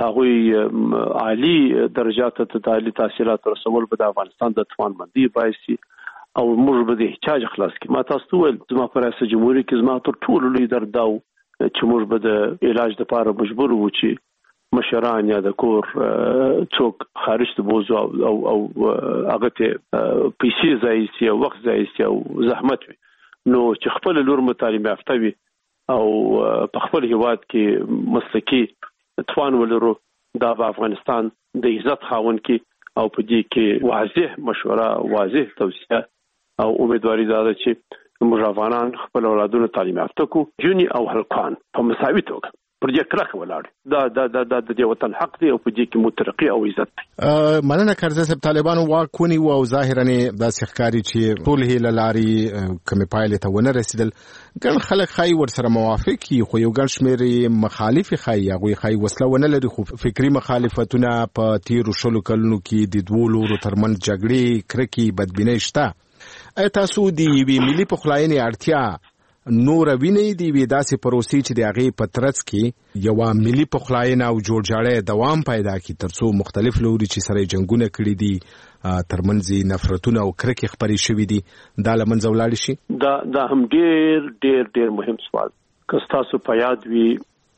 هغوی عالی درجات ته تعالی تحصیلات رسول په افغانستان د توان مندي بایسي او موږ به د احتیاج خلاص کی ما تاسو ول زما پر ریاست جمهوریت کې زما ټول ټول لیدر داو چې موږ به د علاج لپاره مجبور وو چې مشران یا د کور څوک خارج ته بوزو او هغه ته پیسې ځایسي او وخت ځایسي او زحمت وي نو چې خپل لور مطالعه یافته وي او په خپل هیواد کې مسلکي توان ولرو دا په افغانستان د عزت خاون کې او په دې کې واضح مشوره واضح توصيه او امیدواري دا ده چې موږ افغانان خپل اولادونو تعلیم یافته کو جونی او هلکان په مساوي توګه پر دې کلکه ولاړ دا د وطن حق دی او په دې کې مترقي او عزت دی مننه کرزی صاحب طالبانو واکونی او ظاهرا د سخکاری چې ټول هله لاري کمی پایله ته ونه رسیدل ګل خلک خای ور سره موافقي خو یو ګل شمېر مخالف خای هغه خای وسله ونه لري خو فکری مخالفتونه په تیرو شلو کلونو کې د دوه لورو ترمن جګړې کرکی بدبینۍ شته تاسو دی وی ملي پخلاینې اړتیا نور ویني دی وی داسې پروسې چې د هغه پترڅ کې یو ملي پخلاینه او جوړجاړی دوام پیدا کی ترڅو مختلف لوري چې سره جنگونه کړي دي ترمنځي نفرتونه او کرکې خبري شوې دي دا لمنځه ولاړ شي دا هم ډېر مهم سوال که تاسو په یاد وي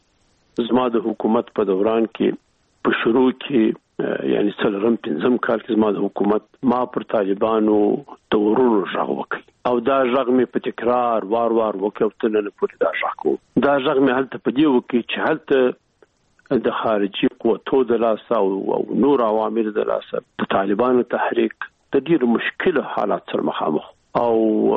زما د حکومت په دوران کې په شروع کې یعنی څلورم پنځم کال کې زما د حکومت ما پر طالبانو تورونو ژغ وکړ او دا ژغ مې په تکرار وار وکړ نه پوره دا ژغ کو دا ژغ مې هلته په دې وکړ چې هلته د خارجي قوتو د لاسه او نور عوامل د لاسه د طالبانو تحریک د ډېر مشکل حالات سره مخامخ او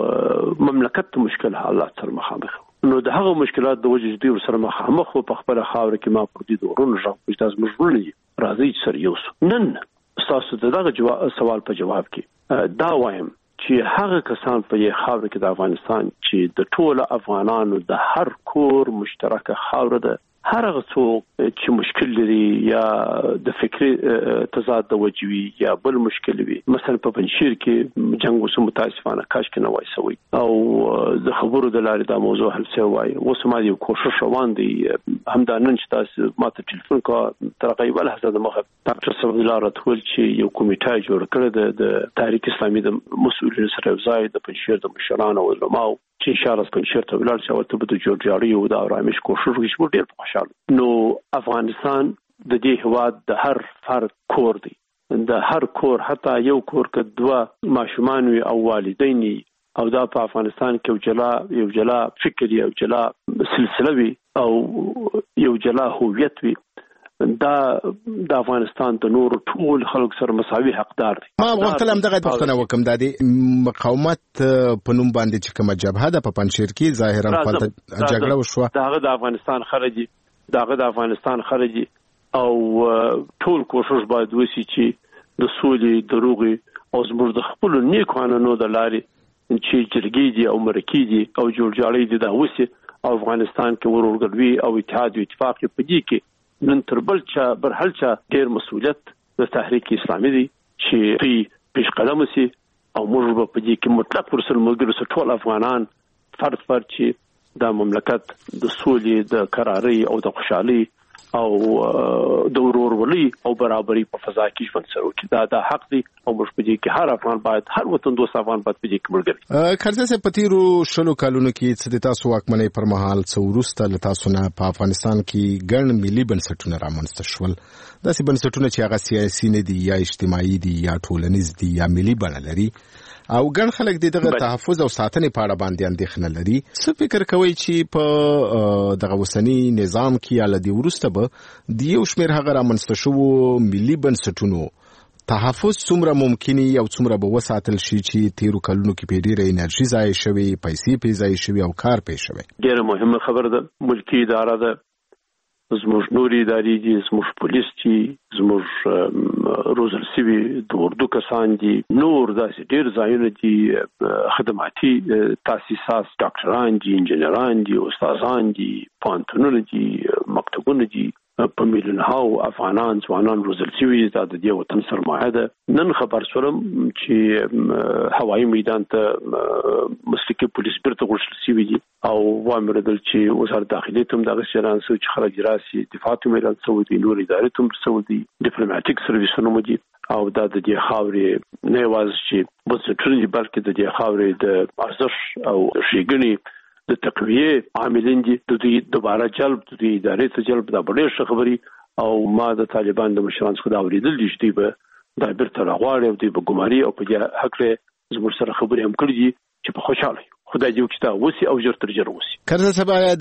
مملکت مشکل حالات سره مخامخ نو د هغه مشکلات د وجې دوی سره مخامخ په خپل خاور کې ما پر دې دورونو ژغ چې تاسو مجبورلی راځي سره یو نن تاسو دغه سوال په جواب کې دا وایم چې هغه کسان په یې خاور کې د افغانستان چې د ټولو افغانانو د هر کور مشترکه خاور ده هر هغه څوک چې مشکل لري یا د فکری تضاد د وجوي یا بل مشکل وي مثلا په پنځیر کې جنگ وسو متاسفانه کاش کې نه وای سوي او د خبرو د لارې دا موضوع حل شوی وسو ما یو کوشش روان دي همدانن چې تاسو ماته ټلیفون کا ترغیب له حساب مخه ډاکټر صاحب لاره ټول چې یو کمیټه جوړ کړ د تاریخ اسلامي د مسؤلین سره ځای د پنځیر د مشرانو او علماو چې اشاره پنځیر ته ولاړ شو ته د جوړجاړي او د آرامش کوشش وکړي ډېر خوشاله نو افغانستان د دې هواد د هر فرد کور دی د هر کور حتی یو کور کې دوه ماشومان وي او والدین او دا په افغانستان کې یو جلا فکر یو جلا سلسله وي او یو جلا هویت وي دا د افغانستان د نور ټول خلک سره مساوي حقدار دي ما وختلم دغه پښتنه وکم د مقاومت په نوم باندې چې کومه جبهه د پنځیر کې ظاهرا خپل جګړه وشوه دغه د افغانستان خارجي او ټول کوشش باید وشي چې د سولې دروغي او زموږ د خپل نیک قانونو د لارې چې جرګې دي او مرکې دي او جوړجاړي دي دا وشي او افغانستان کې ورورګلوي او اتحاد او اتفاق په دې کې نن تر بل چا بر هل چا ډیر مسؤلیت د تحریک اسلامي دی چې پیش قدم وسی او موږ په دې کې مطلق ورسره ملګرو سره ټول افغانان فرد چې د مملکت د سولې د قرارۍ او د خوشحالي او د ورورولۍ او برابرۍ په فضا کې ژوند سره وکړي. دا حق دی او موږ په دې کې هر افغان باید هر وطن دوست افغان باید په دې کې ملګری. کرزی صاحب په تیرو 16 کلونو کې چې تاسو واکمنۍ پر مهال څو وروسته له تاسو نه په افغانستان کې ګڼ ملي بنسټونه رامنځته شول. داسې بنسټونه چې هغه سیاسي نه دي یا اجتماعي دي یا ټولنیز دي یا ملي بڼه لري او ګڼ خلک دغه تحفظ او ساتنې په اړه باندې اندېښنه لري. څه فکر کوي چې په دغه اوسنی نظام کې یا لدی ورسته به د یو شمېر هغه رامنځته شوو ملي بنسټونو تحفظ څومره ممکني او څومره به وساتل شي چې تیرو کلونو کې په ډېره انرژي ضایع شوې، پیسې پې ضایع شوې او کار پې شوی؟ ډېره مهمه خبره ده. ملکي اداره ده، زموږ نوري ادارې دي، زموږ پولیس دي، زموږ روزل سوي د اردو کسان دي، نور داسې ډېر ځایونه دي، خدماتي تاسیسات، ډاکټران دي، انجینران دي، استادان دي، پوهنتونونه دي، مکتبونه دي. په میلیونهاو افغانان ځوانان روزل شوي دا د دې وطن سرمایه ده. نن خبر شوم چې هوایي میدان ته مسلکي پولیس بیرته غوښتل شوي دي او وامردل چې وزارت داخلي ته دغه شران سو چې خلک راسي دفاع ته میدان سعودي نور ادارې ته سعودي ډیپلوماټیک سرویسونه مو دي او دا د دې خاورې نه واز چې بنسټونه دي بلکې د دې خاورې د ارزښت او ښېګڼې د تقویه عاملین دي. د دې دوباره جلب د دې ادارې ته جلب دا ډېر خبري او ما د طالبان د مشرانو څخه دا اوریدل دي چې به دا بیرته راغواړي او د ګماري او په دې حق له زموږ سره خبرې هم کړې دي چې په خوشاله خدای دې وکړي دا وسی او ژر تر ژره وسی. کرزی صاحب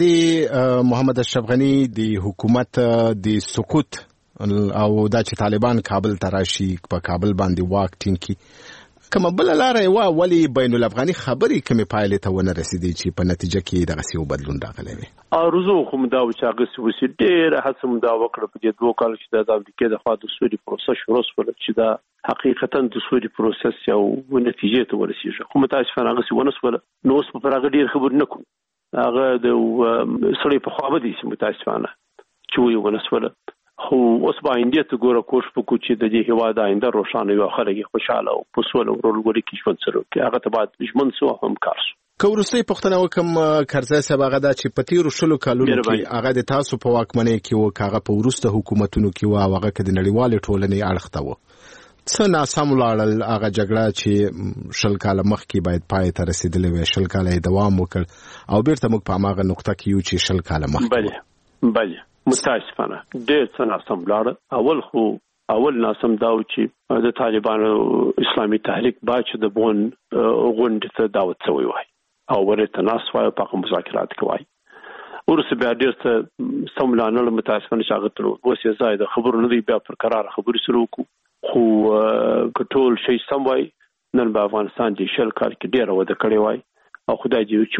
د محمد اشرف غنی د حکومت د سقوط او دا چې طالبان کابل تراشي په کابل باندې واک ټینګي کومه بل لارې ولی بین الافغاني خبرې کومه پایلې ته ونه رسیدي چې په نتیجه کې دغه سیو بدلون راغلی وي؟ ارزو خو مدا و چې هغه وسی ډېر هڅه مدا وکړه په دې دوه کال چې د امریکا د خوا د سوري پروسس شروع شول چې دا حقیقتا د سوري پروسس یو نتیجه ته ورسیږي. خو متاسفانه هغه سی ونسول نو اوس په هغه ډېر خبر نه کوم. هغه د سړی په خوا بدی متاسفانه چې وي ونسول. خو اوس باندې ته ګوره کوښ وکړو چې د دې هوا د آینده روښانه وي، خلک خوشاله او په سوله ورولګوري کې ژوند سره کې هغه ته بعد ژوند سو هم کار شو. کورسي پښتنه وکم کرزی صاحب هغه دا چې په تیرو 16 کلونو کې هغه د تاسو په واکمنۍ کې و کاغه په ورسته حکومتونو کې و هغه کې د نړیوال ټولنې اړخته و څه ناسم لاړل هغه جګړه چې 10 کال مخکې باید پای ته رسیدلې وي 10 کال دوام وکړ او بیرته موږ په هغه نقطه کې یو چې 10 کال مخکې بله متاسفانه ډېر څه ناسم لاړ. اول ناسم داو چې د طالبانو اسلامي تحریک باچ د بون غونډې ته دعوت شوی وای او ورته ناس وای په مذاکرات کوي. ورسره بیا ډېر څه سملانه متاسفانه شاغت وروسته زائد خبرونه دی بیا پر قرار خبرې سره وکړو خو کټول شي سم وای نن په افغانستان کې 10 کال کې ډېر وده کړی وای او خدای دې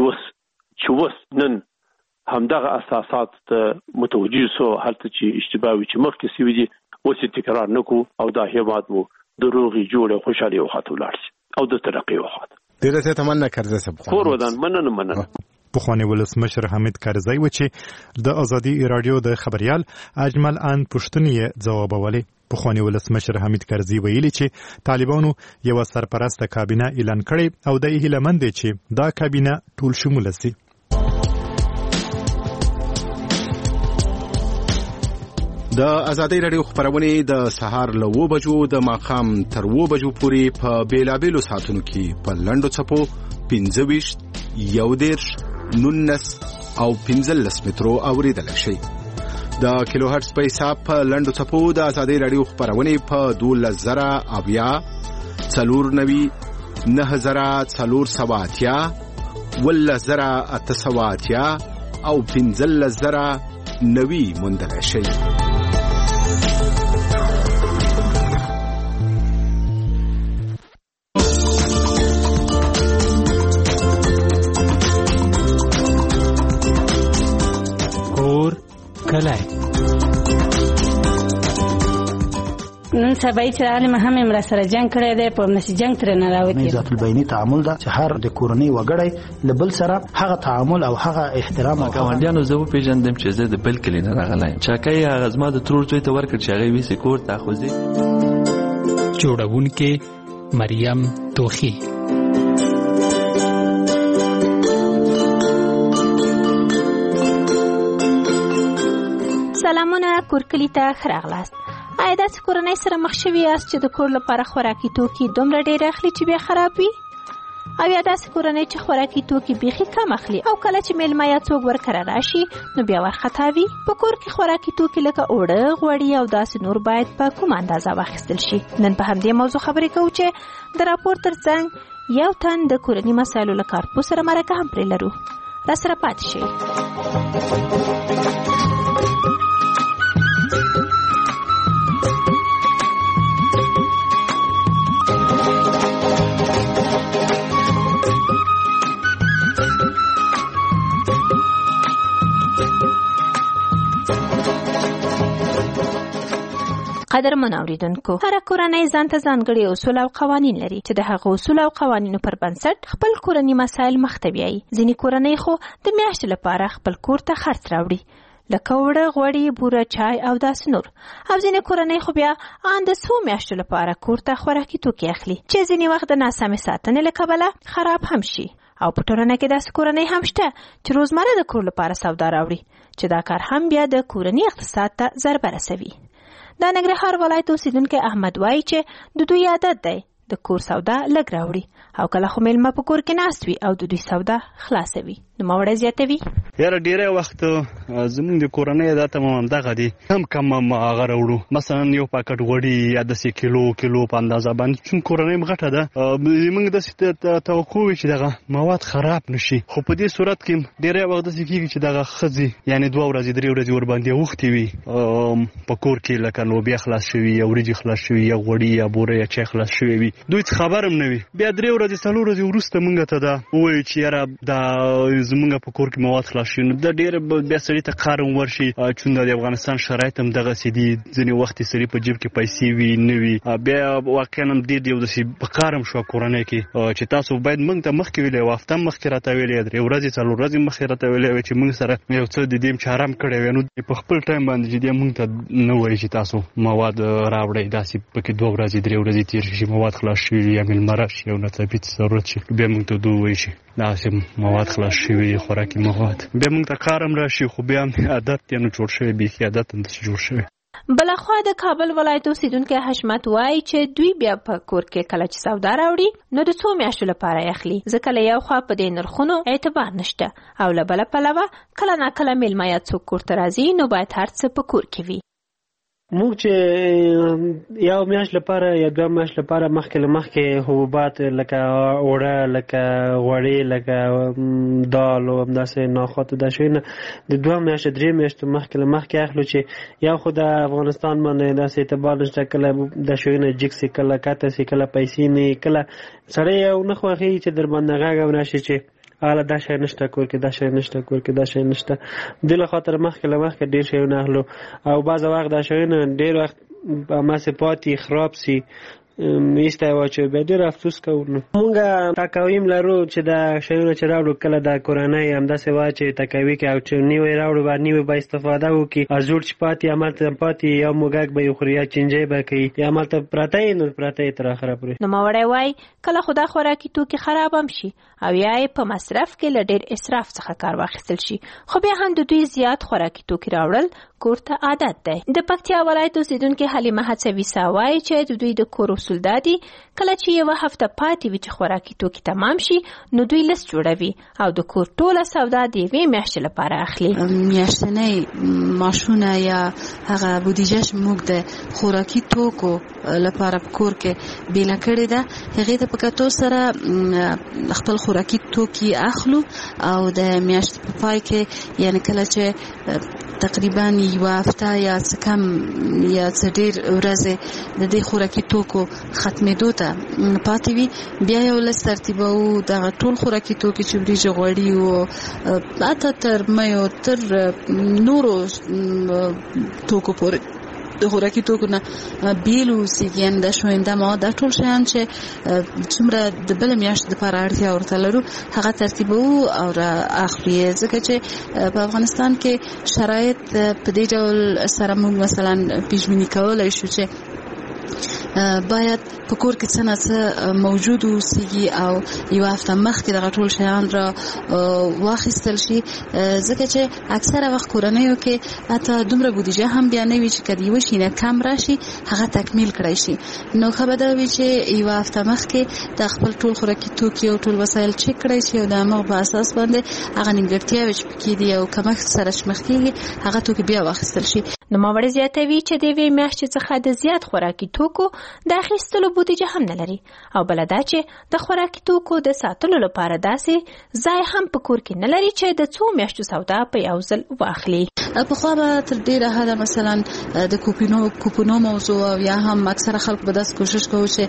چې وس نن همدغه اساسات ته متوجي سو هلته چې اشتباهي چې مخکې سوي دي اوس تکرار نکو او دا هیواد مو د روغي جوړه خوشالي او خاطر او د ترقی وخت. ډیره ته تمنا کرزی صاحب خور ودان مننه. پخوانی ولسمشر حامد کرزی و چې د ازادي رادیو د خبريال اجمل ان پښتني ځوابولې. پخوانی ولسمشر حامد کرزی ویلي چې طالبانو یو سرپرست کابینه اعلان کړي او د هیلمند چې دا کابینه ټول شمول سي. د ازادي رادیو خبرونه د سهار له 2 بجو د ماخام تر 2 بجو پورې په بیلابېلو ساعتونو کې په لنډو چپو 15 11 19 او 15 مترو اوریدل شي. د کیلو هرتز په حساب په لنډو چپو د ازادي رادیو خبرونه په 12000 اویا 490 9480 ولزرا او 15000 نوي مندل شي. کلای نن سبا چې عالم هم امر سره جنگ کړی دی په نس جنگ تر نه راوتی ذات البینی تعامل دا چې هر د کورنۍ وګړی لبل سره هغه تعامل او هغه احترام او ګاونډیانو زه پیژندم چې زه د بل کلی نه راغلایم چاکای هغه زما د ترور ځای ته ورکړ چې هغه وی سکور تاخوزي جوړونکې مریم توخی کور کلي ته ښه راغلاست. آیا داسې کورنۍ سره مخ شوي یاست چې د کور لپاره خوراکي توکي دومره ډېر اخلي چې بیا خراب وي؟ او یا داسې کورنۍ چې خوراکي توکي بیخي کم اخلي او کله چې میلمه یا څوک ورکره راشي نو بیا ورخطا وي؟ په کور کې خوراکي توکي لکه اوړه، غوړي او داسې نور باید په کومه اندازه واخیستل شي؟ نن په همدې موضوع خبرې کوو چې د راپور تر څنګ یو تن د کورني مسایلو له کارپوه سره مرکه هم پرې لرو. راسره پاتې شئ. قدرمن اوریدونکو، هر کورنۍ ځان ته ځانګړي اصول او قوانین لري چې د هغه اصول او قوانینو پر بنسټ خپل کورني مسایل مخ ته بیایي. ځینې کورنۍ خو د میاشتې لپاره خپل کور ته خرڅ راوړي لکه اوړه، غوړي، بوره، چای او داسې نور. او ځینې کورنۍ خو بیا ان د څو میاشتو لپاره کور ته خوراکي توکي اخلي چې ځینې وخت د ناسمې ساتنې له کبله خراب هم شي. او په ټولنه کې داسې کورنۍ هم شته چې روزمره د کور لپاره سودا راوړي چې دا کار هم بیا د کورني اقتصاد ته ضربه رسوي. د ننګرهار ولایت اوسیدونکی احمد وایي چې د دوی عادت دی د کور سودا لږ راوړي او کله خو میلمه په کور کې ناست وي او د دوی سودا خلاصوي. نوموړی زیاتوي: یاره ډیری وخت زمونږ د کورنۍ عادت هم همدغه دي، کم هغه راوړو. مثلا یو پاکټ غوړي یا داسې کیلو په اندازه باندې، چون کورنۍ م غټه ده، موږ داسې توقع وي چې دغه مواد خراب نشي. خو په دې صورت کې ډیری وخت داسې کېږي چې دغه ښځې یعنې 2 ورځې 3 ورځې ورباندې اوښتې وي په کور کې، لکه لوبیا خلاص شوي یا وریجې خلاص شوي یا غوړي یا بوره یا چای خلاص شوي وي، دوی څه خبر هم نه وي. بیا 3 ورځې 4 ورځې وروسته موږ ته دا ووایي چې یاره دا زمونږ په کور کې مواد خلاص شي. نو دا ډېر بیا سړي ته کار هم ورشي، چون د افغانستان شرایط هم دغسې دي. ځینې وخت سړي په جیب کې پیسې وي نه وي، بیا واقعا هم ډېر یو داسې په کار هم شوه کورنۍ کې چې تاسو باید موږ ته مخکې ویلی وي، هفته هم مخکې راته ویلی وي، 3 ورځې 4 ورځې مخکې راته ویلی وي چې موږ سره یو څه د دې چاره هم کړی وي. نو په خپل ټایم باندې چې دی موږ ته نه وایي چې تاسو مواد راوړئ، داسې پکې 2 ورځې 3 ورځې تېر شي، مواد خلاص شوي یا میلمه راشي او ناڅاپي ضرورت شي، بیا موږ ته دوی وایي چې داسې مواد خلاص شوي خوراکي مواد، بیا موږ ته کار هم راشي. خو بیا عادت یې نو جوړ شوی، بیخي عادت هم داسې جوړ شوی. بلخوا د کابل ولایت اوسیدونکی حشمت وایي چې دوی بیا په کور کې کله چې سودا راوړي نو د 2 میاشتو لپاره یې اخلي، ځکه له یو خوا په دې نرخونو اعتبار نشته او له بله پلوه کله ناکله میلمه یا څوک کور ته راځي نو باید هر څه په کور کې وي. موږ چې یو میاشت لپاره یا 2 میاشت لپاره مخکې حبوبات لکه اوړه، لکه غوړي، لکه دال او همداسې ناخوت دا شیونه د 2 میاشتې 3 میاشتې مخکې اخلو چې یو خو د افغانستان باندې داسې اعتبار نشته، کله دا شیونه جګ سي، کله کاته سي، کله پیسې نه، کله سړی یو نه خوښي چې در باندې غږ راشي چې حالا دا شی نشته کور کې، دا شی نشته کور کې، دا شی نشته. د له خاطر مخکې ډېر شیونه اخلو او بعض وخت دا شیونه ډېر وخت هماسې پاتې خراب سي، ایسته یې واچوي، بیا ډېر افسوس کوو. مونږ تکویم لرو چې دا شیونه چې راوړو کله د کورنۍ همداسې واچوي تکوي کې، او چې نوی راوړو به نوی به استفاده وکړي، زوړ چې پاتې همالته پاتې یا موږک به یې خوري یا چینجی به کوي یا همالته پراته یې نو پراته یې تر اخره پورې. نوموړی وایي کله خو دا خوراکي توکي خراب هم شي او یا یې په مصرف کې له ډېر اسراف څخه کار واخیستل شي، خو بیا هم د دوی زیات خوراکي توکي راوړل کور ته عادت دی. د پکتیا ولایت اوسیدونکي حلیمه هڅوي وایي چې د دوی د کور اصول دا دي کله چې یوه هفته پاتې وي چې خوراکي توکي تمام شي نو دوی لیست جوړوي او د کور ټوله سودا د 1 میاشتې لپاره اخلي. میاشتنۍ معاشونه یا هغه بودیجه چې موږ د خوراکي توکو لپاره په کور کې بیله کړې ده، هغې ته په کتو سره خپل خوراکي توکي اخلو او د میاشتې په پای کې یعنې کله چې تقریبا یوه هفته یا څه کم یا څه ډېر ورځې د دې خوراکي توکو ختمېدو ته پاتې وي، بیا یو لیست ترتیبوو دغه ټول خوراکي توکي چې وریجې، غوړي او حتی تر میو تر نورو توکو پورې د خوراکي توکو نه بیل اوسېږي، یعنې دا شوینده مواد، دا ټول شیان چې څومره د بله میاشتې دپاره اړتیا ورته لرو هغه ترتیبوو او اخلو یې، ځکه چې په افغانستان کې شرایط په دې ډول سره موږ مثلا پیشبیني کولی شو چې باید په کور کې څه نه څه موجود اوسېږي او یو هفته مخکې دغه ټول شیان را واخیستل شي، ځکه چې اکثره وخت کورنیو کې حتی دومره بودیجه هم بیا نه وي چې که د یوه شي نه کم راشي هغه تکمیل کړی شي. نو ښه به دا وي چې یوه هفته مخکې د خپل ټول خوراکي توکي او ټول وسایل چک کړی شي او د همغه په اساس باندې هغه نیمګړتیاوې چې پکې دي او کمښت سره چې مخ کېږي هغه توکي بیا واخیستل شي. نوموړی زیاتوي چې د یوې میاشتې څخه د زیات خوراکي توکو د اخیستلو بودیجه هم نه لري او بله دا چې د خوراکي توکو د ساتلو لپاره داسې ځای هم په کور کې نه لري چې د څو میاشتو سودا په یو ځل واخلي. پخوا به تر ډېره حده مثلا د کوپونو موضوع او یا هم اکثره خلک به داسې کوشش کوو چې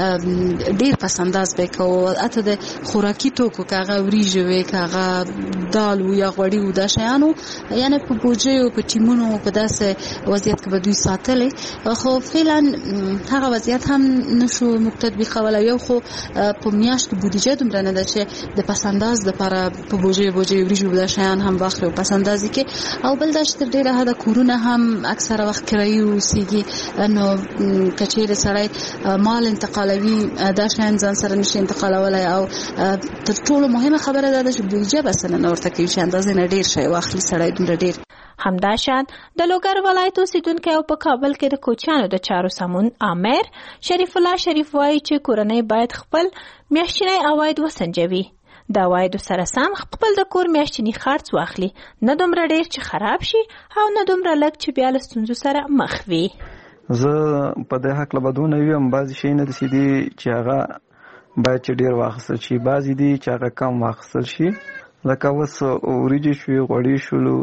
ډېر پس انداز به یې کوو، حتی د خوراکي توکو که هغه وریژې وې که هغه دال و یا غوړي و دا شیانو یعنې په بوجیو په ټیمونو په داسې وضعیت کې به دوی ساتلې، خو فعلا هغه وضعیت هم نشو موږ تطبیقولی. یو خو په میاشت کې بودیجه دومره نه ده چې د پس انداز دپاره په بوجیو وریژې و دا شیان هم واخلي او پس اندازي کې، او بل دا چې تر ډېره حده کورونه هم اکثره وخت کرایي اوسېږي، نو که چیرې سړی مال انتقالوي دا شیان ځان سره نشي انتقالولی، او تر ټولو مهمه خبره دا ده چې بودیجه بس نه ورته کوي چې اندازې نه ډېر شی واخلي سړی دومره ډېر. همداشان د لوګر ولایت اوسیدونکی او په کابل کې د کوچیانو د چارو سمون عامر شریف الله شریف وایي چې کورنۍ باید خپل میاشتنی عواید وسنجوي، د عوایدو سره سم خپل د کور میاشتنی خرڅ واخلي، نه دومره ډېر چې خراب شي او نه دومره لږ چې بیا له ستونزو سره مخ وي. زه په دې هکله به دونه ویم بعضې شیونه داسې دي چې هغه باید چې ډېر واخیستل شي، بعضې دي چې هغه کم واخیستل شي، لکه اوس وریجې شوې، غوړي شولو،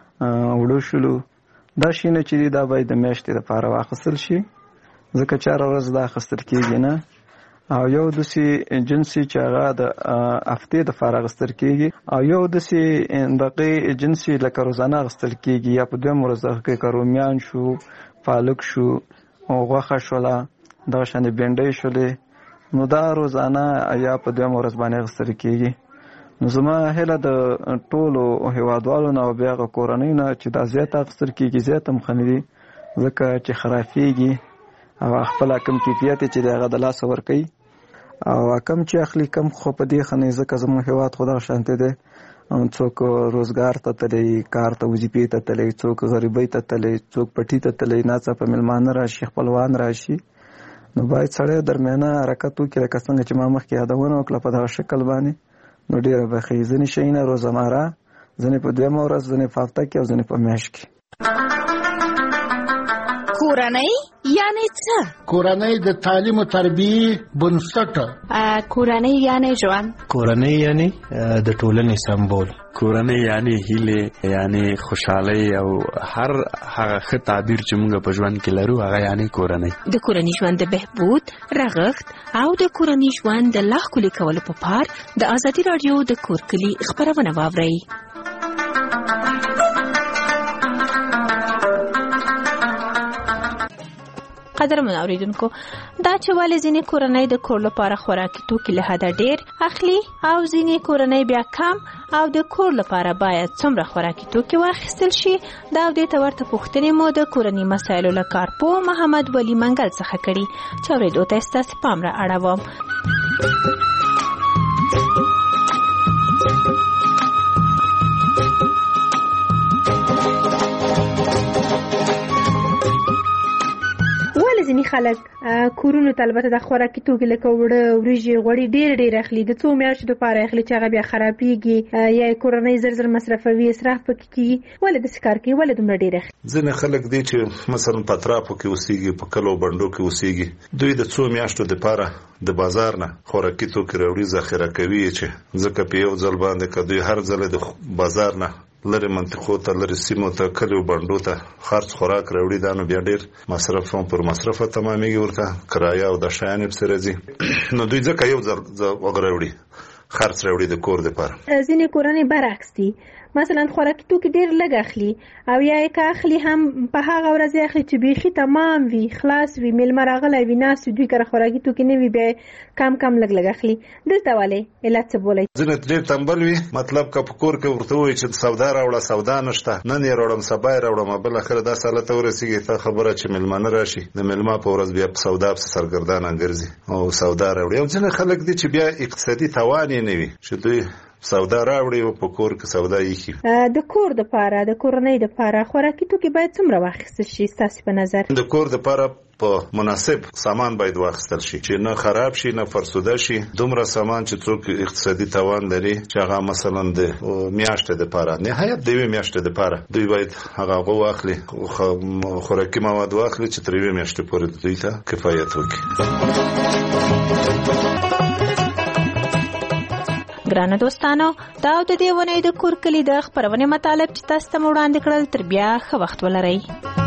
وړو شولو، دا شیونه چې دي دا باید د میاشتې لپاره واخیستل شي، ځکه چې هره ورځ دا اخیستل کېږي نه. او یو داسې جنسي چې هغه د هفتې دپاره اخیستل کېږي، او یو داسې دغې جنسي لکه روزانه اخیستل کېږي، یا په دویم ورځ دغه کې که رومیان شو، پالک شو، غوښه شوله، دغه شانې بینډۍ شولې، نو دا روزانه یا په دویم ورځ باندې اخیستل کېږي. نو زما هیله د ټولو هیوادوالو نه او بیا هغه کورنیو نه چې دا زیات اخیستل کېږي زیات هم ښه نه دي، ځکه چې خرافېږي او خپله کم کیفیت چې د هغه د لاسه ورکوي، او کم چې اخلي کم خو په دې ښه نه وي، ځکه زموږ هیواد خو دغه شانتې دی، څوک روزګار ته تللی، کار ته وظیفې ته تللی، څوک غریبۍ ته تللی، څوک پټي ته تللی، ناڅاپه میلمانه راشي، خپلوان راشي، نو باید سړی درمیانه حرکت وکړي، لکه څنګه چې ما مخکې یادونه وکړه په دغه شکل باندې، نو ډېره به ښه. ځینې شیونه روزمره، ځینې په دویمه ورځ، ځینې په هفته کې او ځینې په میاشت کې. کورنۍ یعنی څه؟ کورنۍ د تعلیم او تربیې بنسټ. کورنۍ یعنی ژوند. کورنۍ یعنی د ټولنې سمبول. کورنۍ یعنی هیله، یعنی خوشحالي او هر هغه ښه تعبیر چې موږ په ژوند کې لرو هغه یعنی کورنۍ. د کورنۍ ژوند د بهبود، رغښت او د کورنۍ ژوند د لا ښکلي کولو په پار د ازادي راډیو د کور کلي خپرونه واورئ. قدرمن اوریدونکو، دا چې ولې ځینې کورنۍ د کور لپاره خوراکي توکي له حده ډېر اخلي او ځینې کورنۍ بیا کم، او د کور لپاره باید څومره خوراکي توکي واخیستل شي، دا او دې ته ورته پوښتنې مو د کورني مسایلو له کارپوه محمد ولی منګل څخه کړي، چې اورېدو ته یې ستاسې پام را اړوم. ځینې خلک کورونو ته البته د خوراکي توکي لکه اوړه، وریژې، غوړي ډېر اخلي، د څو میاشتو دپاره اخلي چې هغه بیا خرابېږي یا یې کورنۍ زر مصرفوي، اسراف پکې کېږي. ولې داسې کار کوي؟ ولې دومره ډېر اخلي؟ ځینې خلک دي چې مثلا په اطرافو کې اوسېږي، په کلو بنډو کې اوسېږي، دوی د څو میاشتو دپاره د بازار نه خوراکي توکي راوړي، ذخیره کوي، چې ځکه په یو ځل باندې که دوی هر ځل د بازار نه لري منطقو ته، لري سیمو ته، کلیو بنډو ته خرڅ خوراک راوړي، دا نو بیا ډېر مصرف هم پر مصرفه تمامېږي، ورته کرایه او د شیان یې پسې راځي، نو دوی ځکه یو ځل راوړي خرڅ راوړي د کور دپاره. ځینې کورنۍ برعکس دي، مثلا خوراکي توکي ډیر لږ اخلي او یا یې که اخلي هم په هغه ورځ اخلي چې بیخي تمام وي، خلاص وي، میلمه راغلی وي، ناست دوی کره خوراکي توکي نه وي، بیا کم کم لږ لږ اخلي. دلته ولې علت څه بولئ؟ ځینې ډېر تنبل وي، مطلب که په کور کې ورته ووایي چې سودا راوړه، سودا نشته، نن یې راوړم سبا یې راوړم، بالاخره داسې حالت ته ورسېږي ته خبره چې میلمانه راشي د میلمه په ورځ بیا په سودا پسې سرګردانه ګرځي او سودا راوړي. او ځینې خلک دي چې بیا اقتصادي توان یې نه وي چې دوی سودا راوړي او په کور کې سودا یې د کور دپاره د کورنۍ دپاره خوراکي توکي باید څومره واخیستل شي ستاسې په نظر؟ د کور دپاره په مناسب سامان باید واخیستل شي چې نه خراب شي نه فرسوده شي. دومره سامان چې څوک اقتصادي توان لري چې هغه مثلا د میاشتې دپاره نهایت د یوې میاشتې دپاره دوی باید هغه واخلي، خوراکي مواد واخلي چې تر یوې میاشتې پورې دوی ته کفایت وکړي. ګرانو دوستانو، دا د دې ونې د کور کلي د خپرونې مطالب چې تاسو ته وړاندې کړل، تر بیا ښه وخت ولرئ.